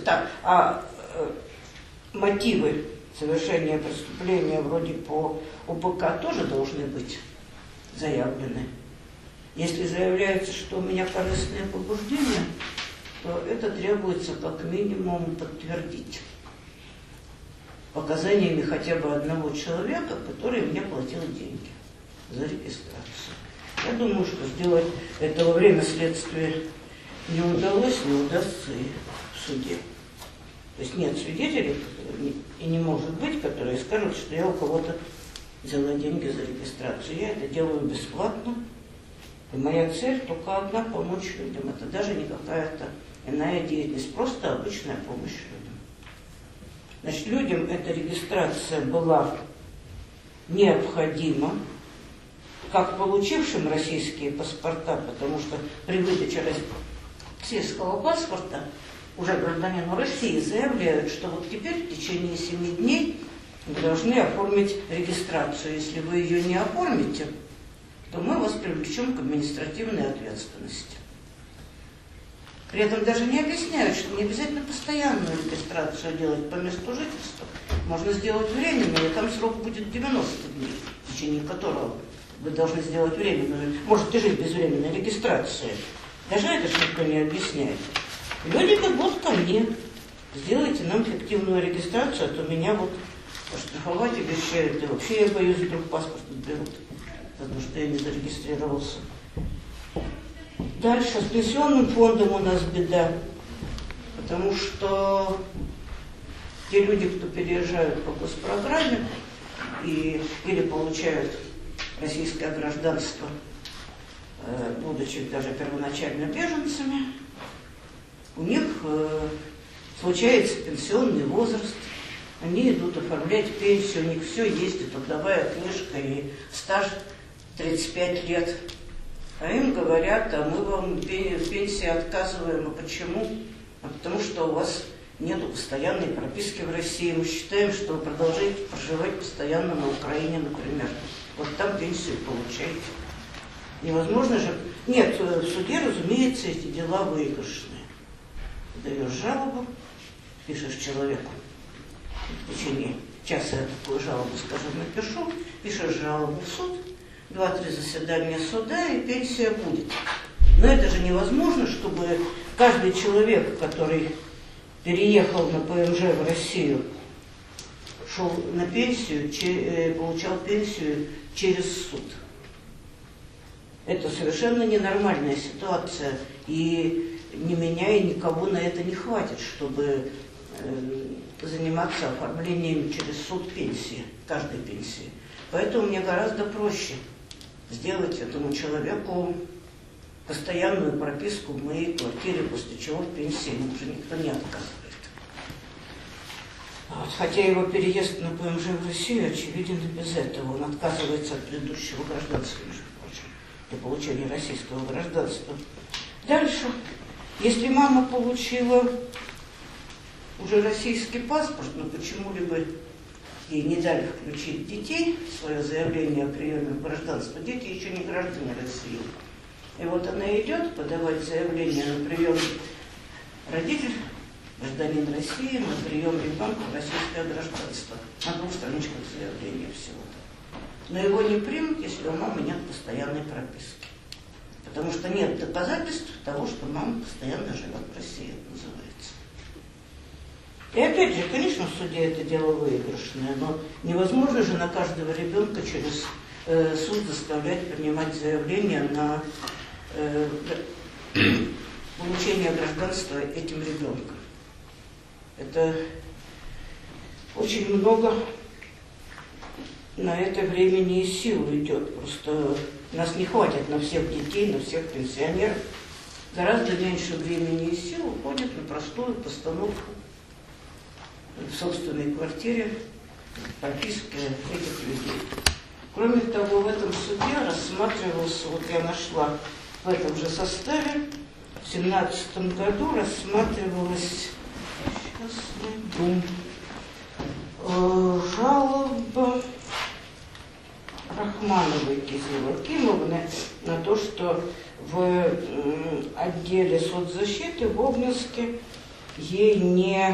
мотивы совершения преступления вроде по УПК тоже должны быть заявлены. Если заявляется, что у меня корыстные побуждения, то это требуется как минимум подтвердить показаниями хотя бы одного человека, который мне платил деньги за регистрацию. Я думаю, что сделать это во время следствия не удалось, не удастся и в суде. То есть нет свидетелей, и не может быть, которые скажут, что я у кого-то взяла деньги за регистрацию. Я это делаю бесплатно. И моя цель только одна — помочь людям. Это даже не какая-то иная деятельность, просто обычная помощь людям. Значит, людям эта регистрация была необходима, как получившим российские паспорта, потому что при выдаче российского паспорта уже гражданину России заявляют, что вот теперь в течение 7 дней вы должны оформить регистрацию. Если вы ее не оформите, то мы вас привлечем к административной ответственности. При этом даже не объясняют, что не обязательно постоянную регистрацию делать по месту жительства. Можно сделать временную, и там срок будет 90 дней, в течение которого вы должны сделать временную. Можете жить без временной регистрации. Даже это же никто не объясняет. Люди бегут ко мне. Сделайте нам фиктивную регистрацию, а то меня вот оштрафовать обещают. И вообще я боюсь, вдруг паспорт отберут, потому что я не зарегистрировался. Дальше с пенсионным фондом у нас беда, потому что те люди, кто переезжают по госпрограмме или получают российское гражданство, будучи даже первоначально беженцами, у них случается пенсионный возраст, они идут оформлять пенсию, у них все есть, и трудовая книжка, и стаж 35 лет. А им говорят, а мы вам в пенсии отказываем. А почему? А потому что у вас нет постоянной прописки в России. Мы считаем, что вы продолжаете проживать постоянно на Украине, например. Вот там пенсию получаете. Невозможно же... Нет, в суде, разумеется, эти дела выигрышные. Даешь жалобу, пишешь человеку. В течение часа я такую жалобу, скажем, напишу, пишешь жалобу в суд, 2-3 заседания суда, и пенсия будет. Но это же невозможно, чтобы каждый человек, который переехал на ПМЖ в Россию, шел на пенсию, получал пенсию через суд. Это совершенно ненормальная ситуация, и ни меня, и никого на это не хватит, чтобы заниматься оформлением через суд пенсии, каждой пенсии. Поэтому мне гораздо проще сделать этому человеку постоянную прописку в моей квартире, после чего в пенсии ему уже никто не отказывает. Хотя его переезд на ПМЖ в Россию очевиден и без этого. Он отказывается от предыдущего гражданства, между прочим, для получения российского гражданства. Дальше. Если мама получила уже российский паспорт, но почему-либо ей не дали включить детей в свое заявление о приеме в гражданство, дети еще не граждане России. И вот она идет подавать заявление на прием родителей, гражданин России, на прием ребенка в российское гражданство. На 2 страничках заявления всего-то. Но его не примут, если у мамы нет постоянной прописки. Потому что нет доказательств того, что мама постоянно живет в России, это называется. И опять же, конечно, в суде это дело выигрышное, но невозможно же на каждого ребенка через суд заставлять принимать заявление на получение гражданства этим ребенком. Это очень много на это времени и сил идет. Просто нас не хватит на всех детей, на всех пенсионеров. Гораздо меньше времени и сил уходит на простую постановку в собственной квартире прописки этих людей. Кроме того, в этом суде рассматривался, вот я нашла в этом же составе, в 2017 году рассматривалась, сейчас найду, жалоба Рахмановой Кизилы Акимовны на то, что в отделе соцзащиты в Обнинске ей не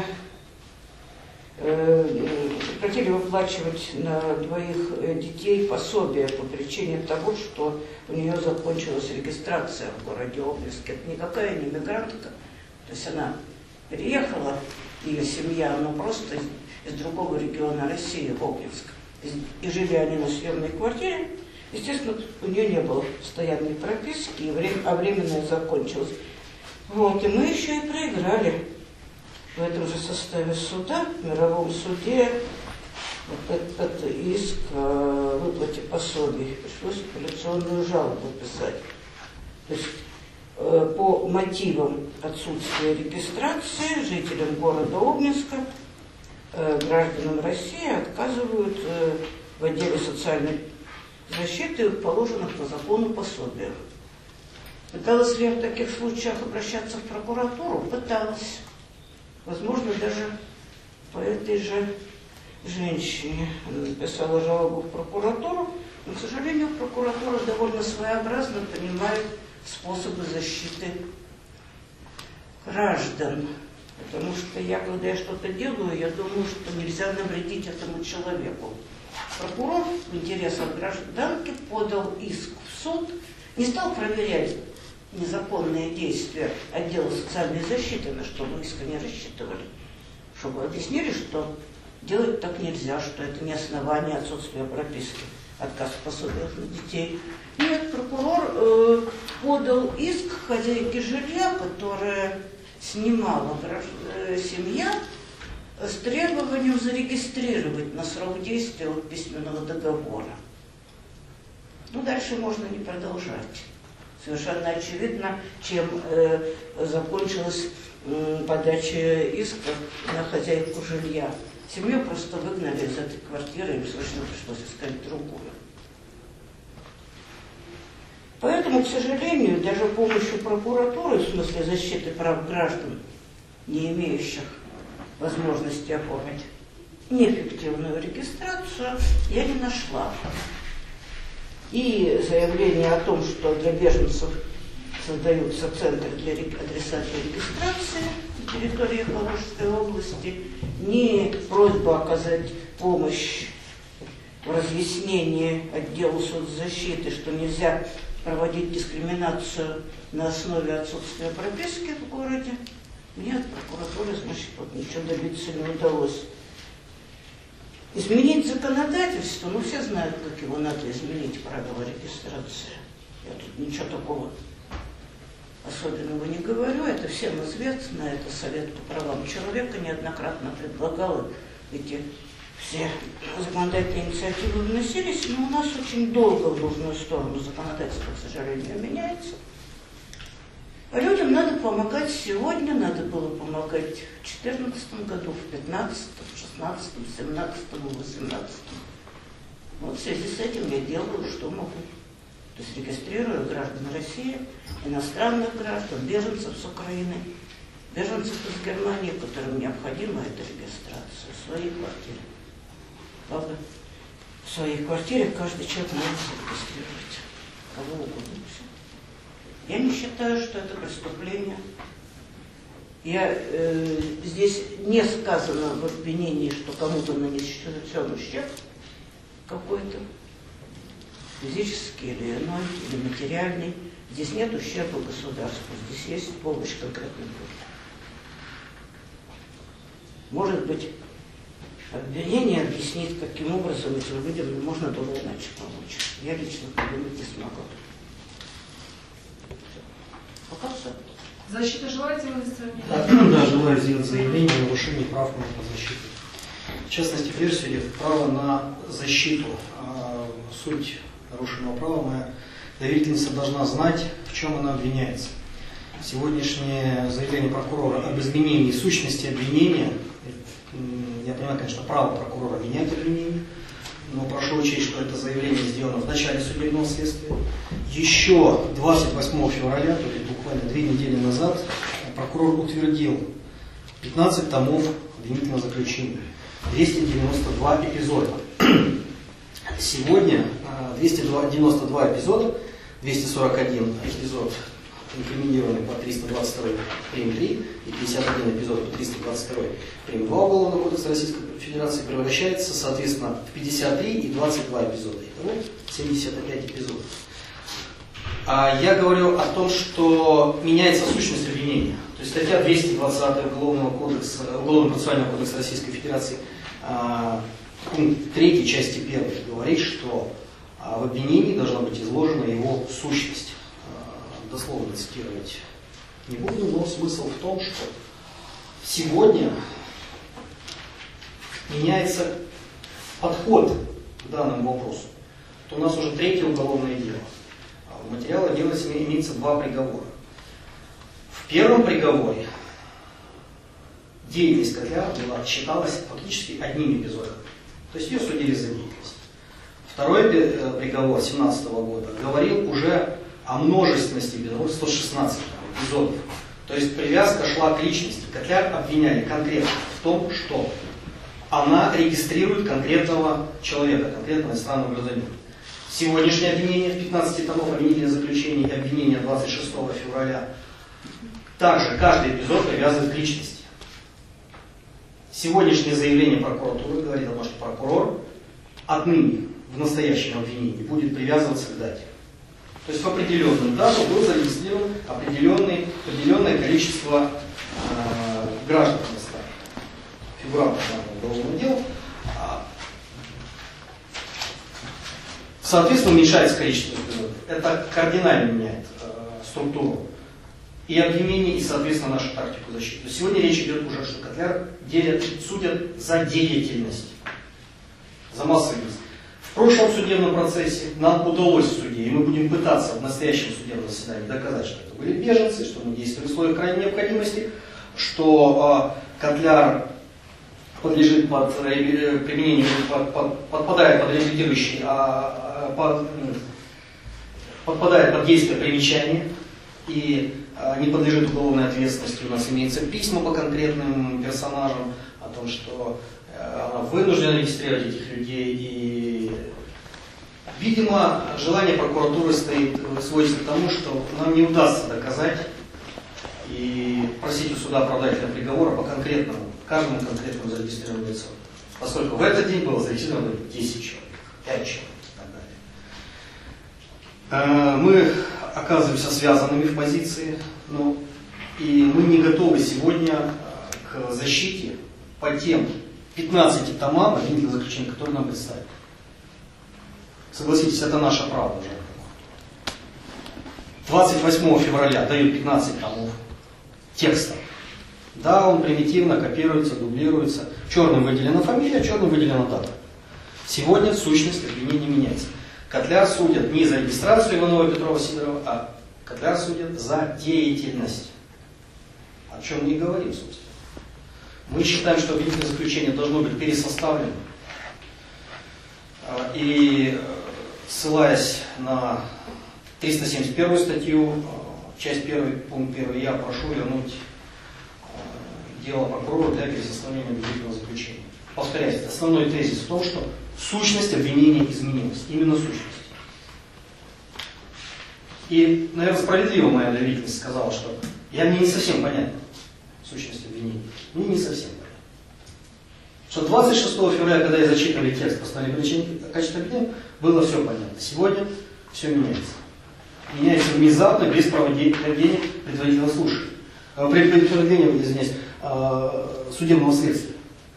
прекратили выплачивать на 2 детей пособия по причине того, что у нее закончилась регистрация в городе Обнинске. Это никакая не мигрантка, То есть она переехала, ее семья, но просто из другого региона России, Обнинска. И жили они на съемной квартире. Естественно, у нее не было постоянной прописки, а временная закончилась. Вот, и мы еще и проиграли в этом же составе суда, в мировом суде, вот этот иск о выплате пособий. Пришлось апелляционную жалобу писать. То есть по мотивам отсутствия регистрации жителям города Обнинска, гражданам России отказывают в отделе социальной защиты положенных по закону пособиях. Пыталась ли я в таких случаях обращаться в прокуратуру? Пыталась. Возможно, даже по этой же женщине. Она написала жалобу в прокуратуру, но, к сожалению, прокуратура довольно своеобразно понимает способы защиты граждан. Потому что когда я что-то делаю, я думаю, что нельзя навредить этому человеку. Прокурор в интересах гражданки подал иск в суд, не стал проверять незаконные действия отдела социальной защиты, на что мы искренне рассчитывали, чтобы объяснили, что делать так нельзя, что это не основание отсутствия прописки, отказ в пособиях на детей. Нет, прокурор подал иск хозяйке жилья, которая снимала семья, с требованием зарегистрировать на срок действия от письменного договора. Ну, дальше можно не продолжать. Совершенно очевидно, чем закончилась подача иска на хозяйку жилья. Семью просто выгнали из этой квартиры, им срочно пришлось искать другую. Поэтому, к сожалению, даже помощью прокуратуры, в смысле защиты прав граждан, не имеющих возможности оформить неэффективную регистрацию, я не нашла. И заявление о том, что для беженцев создаются центры для адресации регистрации на территории Калужской области, ни просьба оказать помощь в разъяснении отделу соцзащиты, что нельзя проводить дискриминацию на основе отсутствия прописки в городе, мне от прокуратуры, значит, вот ничего добиться не удалось. Изменить законодательство, ну все знают, как его надо изменить, правила регистрации. Я тут ничего такого особенного не говорю, это всем известно, это Совет по правам человека неоднократно предлагал, эти все законодательные инициативы вносились, но у нас очень долго в нужную сторону законодательство, к сожалению, меняется. А людям надо помогать сегодня, надо было помогать в 2014 году, в 2015, в 2016, в 2017, в 2018. Вот в связи с этим я делаю, что могу. То есть регистрирую граждан России, иностранных граждан, беженцев с Украины, беженцев из Германии, которым необходима эта регистрация в своей квартире. Правда, в своей квартире каждый человек может зарегистрировать кого угодно. Я не считаю, что это преступление. Здесь не сказано в обвинении, что кому-то нанесен ущерб какой-то, физический или иной, или материальный. Здесь нет ущерба государству, здесь есть помощь конкретным людям. Может быть, обвинение объяснит, каким образом этим людям можно было иначе помочь. Я лично подумать не смогла. Пока все. Защита желаете вы высказать? Да, желаю сделать заявление о нарушении прав на защиту. В частности, прежде всего, право на защиту. Суть нарушенного права моя доверительница должна знать, в чем она обвиняется. Сегодняшнее заявление прокурора об изменении сущности обвинения, я понимаю, конечно, право прокурора менять обвинение, но прошу учесть, что это заявление сделано в начале судебного следствия. Еще 28 февраля, то есть буквально 2 недели назад, прокурор утвердил 15 томов обвинительного заключения, 292 эпизода. Сегодня 292 эпизода, 241 эпизод инкриминированный по 322 прим. 3 и 51 эпизод по 322 прим. 2 Уголовного кодекса Российской Федерации превращается, соответственно, в 53 и 22 эпизода. Итого 75 эпизодов. Я говорю о том, что меняется сущность обвинения. обвинения. То есть статья 220 Уголовно-процессуального кодекса Российской Федерации, пункт 3 части 1 говорит, что в обвинении должна быть изложена его сущность. Дословно цитировать не буду, но смысл в том, что сегодня меняется подход к данному вопросу. То у нас уже 3-е уголовное дело. В материалах дела имеется 2 приговора. В первом приговоре деятельность Котляра считалась фактически одним эпизодом. То есть ее судили за деятельность. Второй приговор 2017 года говорил уже о множественности эпизодов, 116 эпизодов. То есть привязка шла к личности. Котляр обвиняли конкретно в том, что она регистрирует конкретного человека, конкретного иностранного гражданина. Сегодняшнее обвинение в 15 томов обвинительных заключений и обвинение 26 февраля также каждый эпизод привязывает к личности. Сегодняшнее заявление прокуратуры говорит о том, что прокурор отныне в настоящем обвинении будет привязываться к дате. То есть в определенную дату был зарегистрирован определенное количество граждан на стране, фигурантов уголовного дела. Соответственно, уменьшается количество эпизодов. Это кардинально меняет структуру и обвинений, и, соответственно, нашу тактику защиты. То есть сегодня речь идет уже, что Котляр судят за деятельность, за массовый риск. В прошлом судебном процессе нам удалось в суде, и мы будем пытаться в настоящем судебном заседании доказать, что это были беженцы, что мы действовали в условиях крайней необходимости, что Котляр подлежит под применению, подпадает под реабилитирующий, подпадает под действие примечания и не подлежит уголовной ответственности. У нас имеются письма по конкретным персонажам о том, что она вынуждена регистрировать этих людей. И, видимо, желание прокуратуры сводится к тому, что нам не удастся доказать и просить у суда оправдательного приговора по конкретному, каждому конкретному зарегистрированному лицу. Поскольку в этот день было зарегистрировано 10 человек, 5 человек и так далее. Мы оказываемся связанными в позиции, и мы не готовы сегодня к защите по тем 15 томам обвинительных заключений, которые нам представили. Согласитесь, это наше право уже. 28 февраля дают 15 томов текста. Да, он примитивно копируется, дублируется. Черным выделена фамилия, черным выделена дата. Сегодня сущность обвинения меняется. Котляр судят не за регистрацию Иванова, Петрова, Сидорова, а Котляр судят за деятельность. О чем мы и говорим, собственно. Мы считаем, что обвинительное заключение должно быть пересоставлено. И ссылаясь на 371 статью, часть 1, пункт 1, я прошу вернуть дело прокурора для пересоставления обвинительного заключения. Повторяюсь, основной тезис в том, что сущность обвинения изменилась. Именно сущность. И, наверное, справедливо моя доверительность сказала, что мне не совсем понятна сущность обвинения. Мне не совсем понятно. Что 26 февраля, когда я зачитывали текст постановления привлечения в качестве обвинения, было все понятно. Сегодня все меняется. Меняется внезапно, без проведения предварительного слушания. Проведения, извиняюсь, судебного следствия.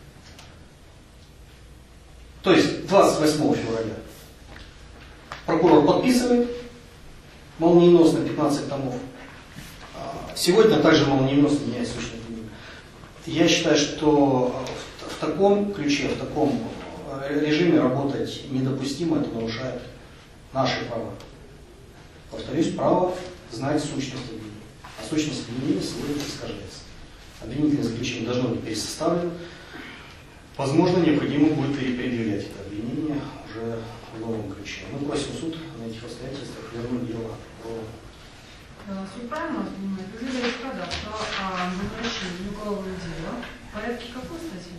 То есть 28 февраля прокурор подписывает молниеносно 15 томов. Сегодня также молниеносно меняется сущность обвинения. Я считаю, что в таком ключе, в таком режиме работать недопустимо, это нарушает наши права. Повторюсь, право знать сущность обвинения. А сущность обвинения сегодня искажается. Обвинительное заключение должно быть пересоставлено. Возможно, необходимо будет передвигать это обвинение уже в новом ключе. Мы просим суд на этих обстоятельствах вернуть дело. Суд правильно вас понимает? Вы заявляете ходатайство о возвращении уголовного дела. В порядке какой статьи?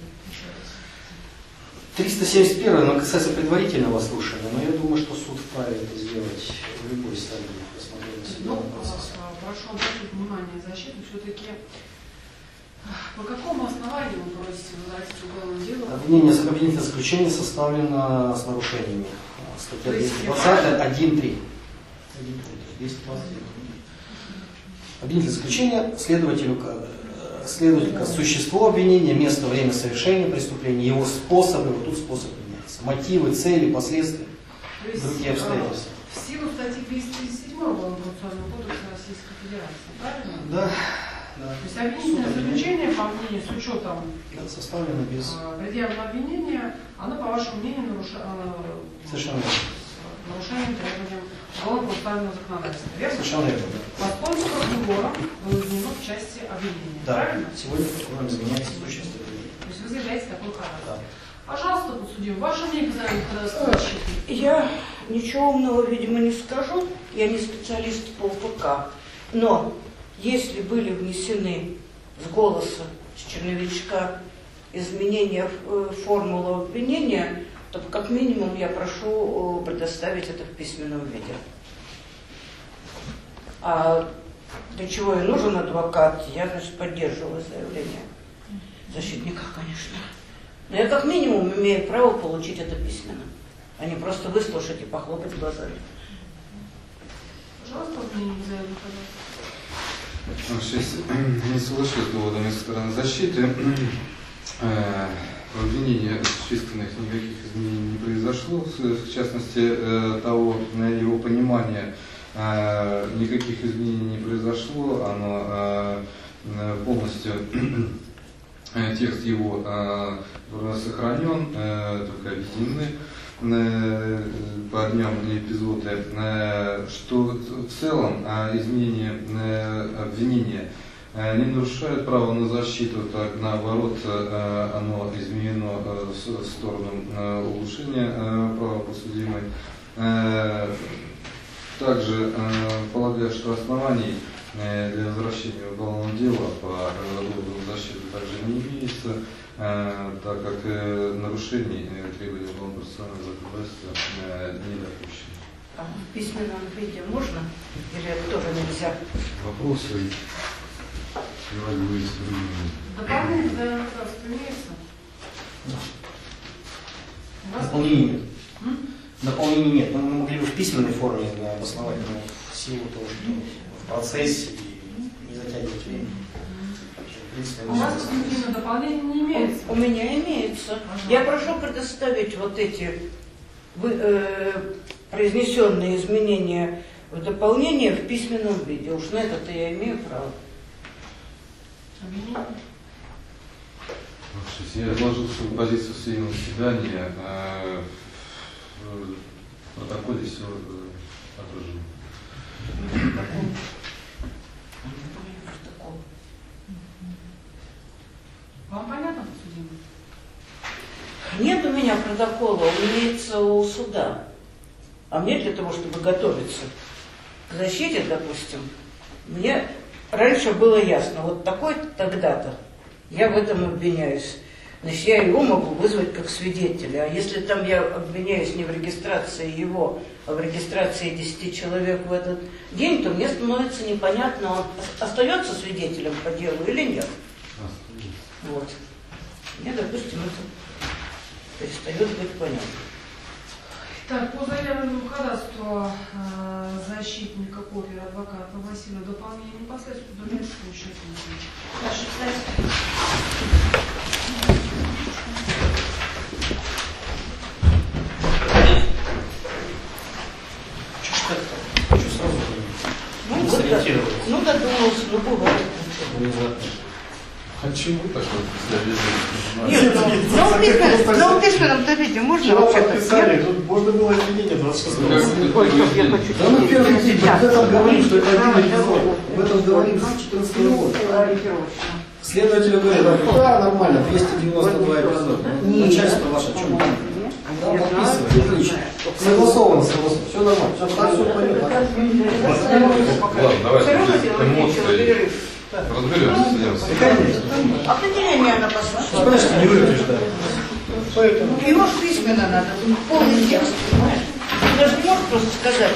371, но касается предварительного слушания, но я думаю, что суд вправе это сделать в любой стадии рассмотрения судебного процесса. Прошу обратить внимание защиты, все-таки по какому основанию вы просите возвратить уголовное дело? Обвинительное заключение составлено с нарушениями. Статья 220, 1.3. 220. Обвинитель заключения, следователька, существо обвинения, место, время совершения преступления, его способы, вот тут способ меняется, мотивы, цели, последствия, другие обстоятельства. В силу статьи 237 Уголовно-процессуального кодекса Российской Федерации, правильно? Да. То есть обвинительное заключение, по мнению, с учетом составлено без предъявленного обвинения, оно, по вашему мнению, совершенно верно. нарушением требованиям уголовно-процессуального законодательства. Верно? Совершенно верно, да. Поскольку прокурором было изменено в части обвинения. Да. Правильно? Сегодня прокурором изменяется в части обвинения. То есть вы заявляете такой характер. Да. Пожалуйста, подсудим, ваше мнение по ходатайству защиты. Я ничего умного, видимо, не скажу, я не специалист по УПК, но если были внесены с голоса, с черновичка изменения формулы обвинения, то как минимум я прошу предоставить это в письменном виде. А для чего и нужен адвокат, я, значит, поддерживаю заявление защитника, конечно. Но я как минимум имею право получить это письменно, а не просто выслушать и похлопать глазами. Пожалуйста, мнение заявления. Не соглашусь с доводами со стороны защиты. В обвинении существенных никаких изменений не произошло. В частности, того его понимания никаких изменений не произошло. Оно полностью, текст его сохранен, только объединены по дням и эпизоды, что в целом изменение обвинения не нарушает право на защиту, так наоборот оно изменено в сторону улучшения права подсудимой. Также полагаю, что оснований для возвращения уголовного дела по доводу защиты также не имеется, так как нарушений требований уголовно-процессуального законодательства не допущено. А в письменном виде можно или это тоже нельзя? Вопросы? Дополнительное ходатайство имеется? Дополнений нет. Дополнений нет. Мы могли бы в письменной форме обосновать, но в силу того, что в процессе и не затягивать время. У вас на дополнение не имеется? У меня имеется. Я прошу предоставить вот эти произнесенные изменения в дополнение в письменном виде. Уж на это-то я имею право. Я изложил свою позицию в судебном заседании. В протоколе все отражено. Вам понятно, подсудимый? Нет у меня протокола, он имеется у суда. А мне для того, чтобы готовиться к защите, допустим, мне раньше было ясно, вот такой-то тогда-то я в этом обвиняюсь. Значит, я его могу вызвать как свидетеля. А если там я обвиняюсь не в регистрации его, а в регистрации 10 человек в этот день, то мне становится непонятно, он остается свидетелем по делу или нет. Вот. Мне, допустим, это перестает быть понятно. Так, по заявленному ходатайству защитника Ковера, адвоката Василия, дополнение непосредственно до месяца участия. Дальше, кстати. Ну, додумался, ну, бывает. А чему так вот Нет, ну, в письменном-то виде можно Вчера вообще подписали, тут можно было изменение 26 года. Да мы первый день об этом говорим, что это один эпизод. Об этом говорим с 14 года. Следователь говорит, да, нормально, 292 эпизода. Начальство ваше, что вы? Да, подписывайте, отлично. Согласовано, все нормально, все понятно. Ладно, давайте эмоции. Разберемся. Определение она послушала. Конечно, не выключено. Поэтому. Его же письменно надо, полный текст, понимаешь? Ты даже не можешь просто сказать.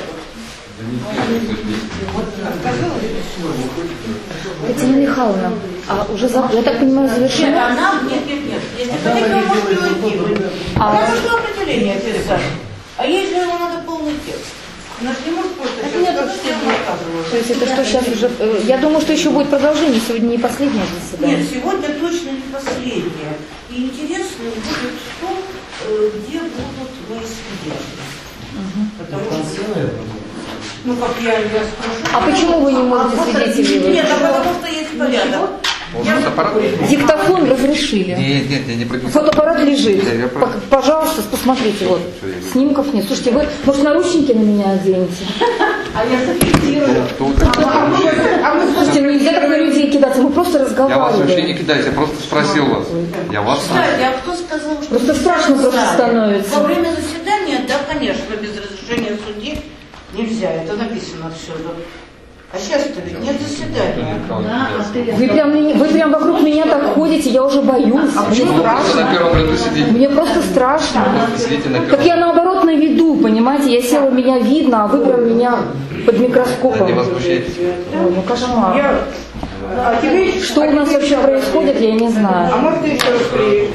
Валентина Михайловна, а уже завтра, я так понимаю, завершено? Нет, она, нет. Если хотите, вы можете уйти. Она нужно определение писать. А если ему надо полный текст? Она же не может просто Это сейчас нет, сказать, что я делать. наказываю. То есть это что сейчас уже... Я думаю, что еще будет продолжение, сегодня не последнее заседание. Нет, сегодня точно не последнее. И интересно будет то, где будут мои свидетели. Потому что, ну как я спрошу. А почему вы не можете свидетелей? Нет, а потому что есть порядок. Диктофон разрешили. Нет, я не против. Фотоаппарат лежит. Я против. Пожалуйста, посмотрите, вот. Снимков нет. Слушайте, вы, может, наручники на меня оденете? А я зафиксирую. Слушайте, ну нельзя так на людей кидаться, мы просто Я вас разговариваем. вообще не кидаюсь, я просто спросил вас. Я вас Кстати, а кто сказал, что... Просто страшно просто становится. Во время заседания, да, конечно, без разрешения судьи нельзя. Это написано всюду. А сейчас-то ведь нет заседания. Вы прям вокруг меня так ходите, я уже боюсь. Мне на страшно. первом ряду сидите. Мне просто страшно. Сидите на Так первом. я наоборот на виду, понимаете? Я села, меня видно, а вы прям меня под микроскопом. Не возмущайтесь. Ой, ну кошмар. А теперь, Что у нас вообще происходит, я не а знаю. может еще раз при...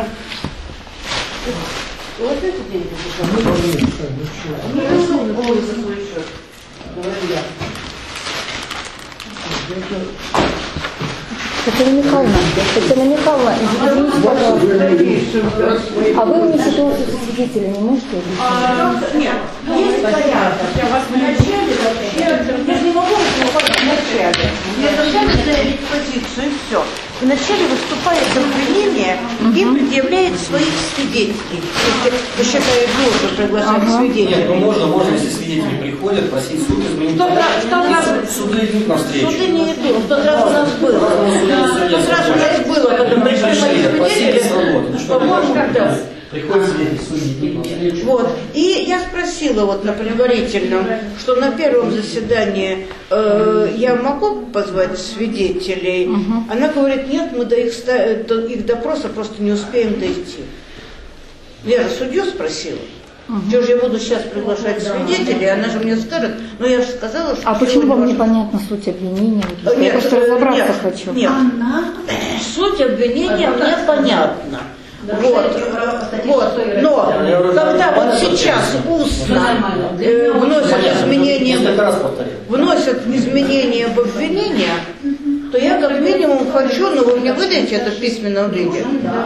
Вот эти деньги. Ой, за свой счет. Говорю я. Татьяна Михайловна, извините, пожалуйста. А вы мне ситуацию со свидетеля не можете объяснить? Нет, есть порядок. Я вас в начале вообще... Я же не могу выступать в начале. Я вначале заявить позицию, и все. Вначале выступает обвинение и предъявляет своих свидетелей. Если посчитает нужно приглашать свидетелей. Нет, ну можно, если свидетели приходят, просить суд изменить. Суды идут навстречу. Суды не идут. В тот раз у нас было. В тот раз у нас было, когда пришли мои свидетели. По-моему, когда? Приходят свидетели, судьи идут навстречу. Вот. И я спросила вот на предварительном, что на первом заседании я могу позвать свидетелей. Она говорит, нет, мы до их допроса просто не успеем дойти. Я же судью спросила. Что же я буду сейчас приглашать свидетелей, она же мне скажет, но я же сказала, что... А почему вам непонятна суть обвинения? Я просто разобраться хочу. Нет, суть обвинения мне понятна. Вот, но когда вот сейчас устно вносят изменения в обвинение, то я как минимум хочу, но вы мне выдаете это в письменном виде.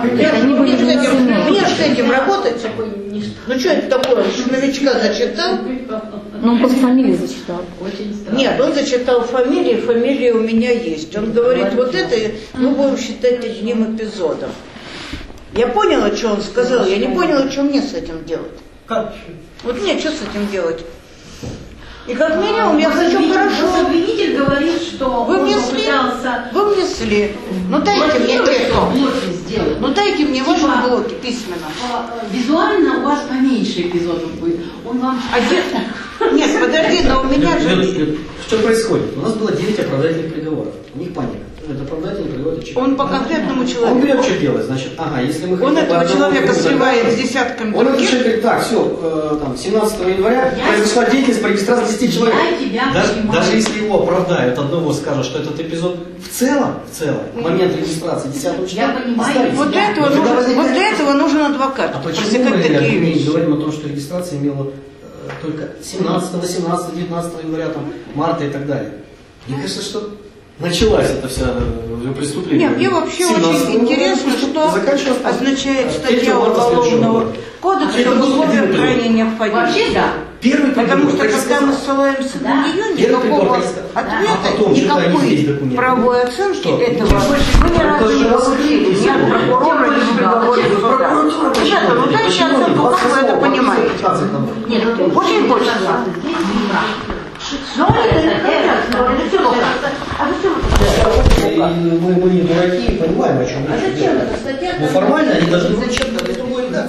Мне с этим работать. Ну что это такое? Новичка зачитал? Ну, он просто фамилию зачитал. Нет, он зачитал фамилии, фамилия у меня есть. Он говорит, вот это мы будем считать одним эпизодом. Я поняла, что он сказал, я не поняла, что мне с этим делать. Вот мне что с этим делать? И как минимум я хочу хорошо. Обвинитель говорит, что Вы он внесли? попытался Вы внесли. Ну дайте мне это. сделать. Ну дайте мне ваши блоки письменно. Визуально у вас поменьше эпизодов будет. Он вам... Нет, подожди, но у меня же... Что происходит? У нас было 9 оправдательных приговоров. У них паника. Это оправдательный приговор, это человек. Он по конкретному Он человеку. берет, что делать, значит, если мы Он хотя бы этого одного человека приговора сливает с закрыть, десятками он этот человек других. говорит, так, все, там, 17 января произошла деятельность по регистрации 10 человек. Я тебя понимаю. Даже если его оправдают, одного скажут, что этот эпизод в целом, момент регистрации 10 числа, Я понимаю. оставить. Вот для этого, Но когда вот для этого нужен адвокат. А почему Пресекать мы такие вещи. говорим о том, что регистрация имела только 17, 18, 19 января, там, марта и так далее? Мне кажется, что началась эта вся преступление. Нет, мне вообще очень интересно, что означает статья Уголовного кодекса в условиях крайней необходимости. Вообще да. Первый Потому что приговор, когда мы ссылаемся на нее, Первый никакого приговор, а ответа, потом читаем здесь никакой документы. правовой оценки Что? этого мы ни разу не получили. Ни от прокурора, ни в приговоре суда. Ребята, ну дайте оценку, как вы это понимаете? Нет, очень точно. Ну, это не хотят, это все А зачем это? Мы не дураки, понимаем, о чем речь идет. Зачем эта статья? Но формально они должны... Зачем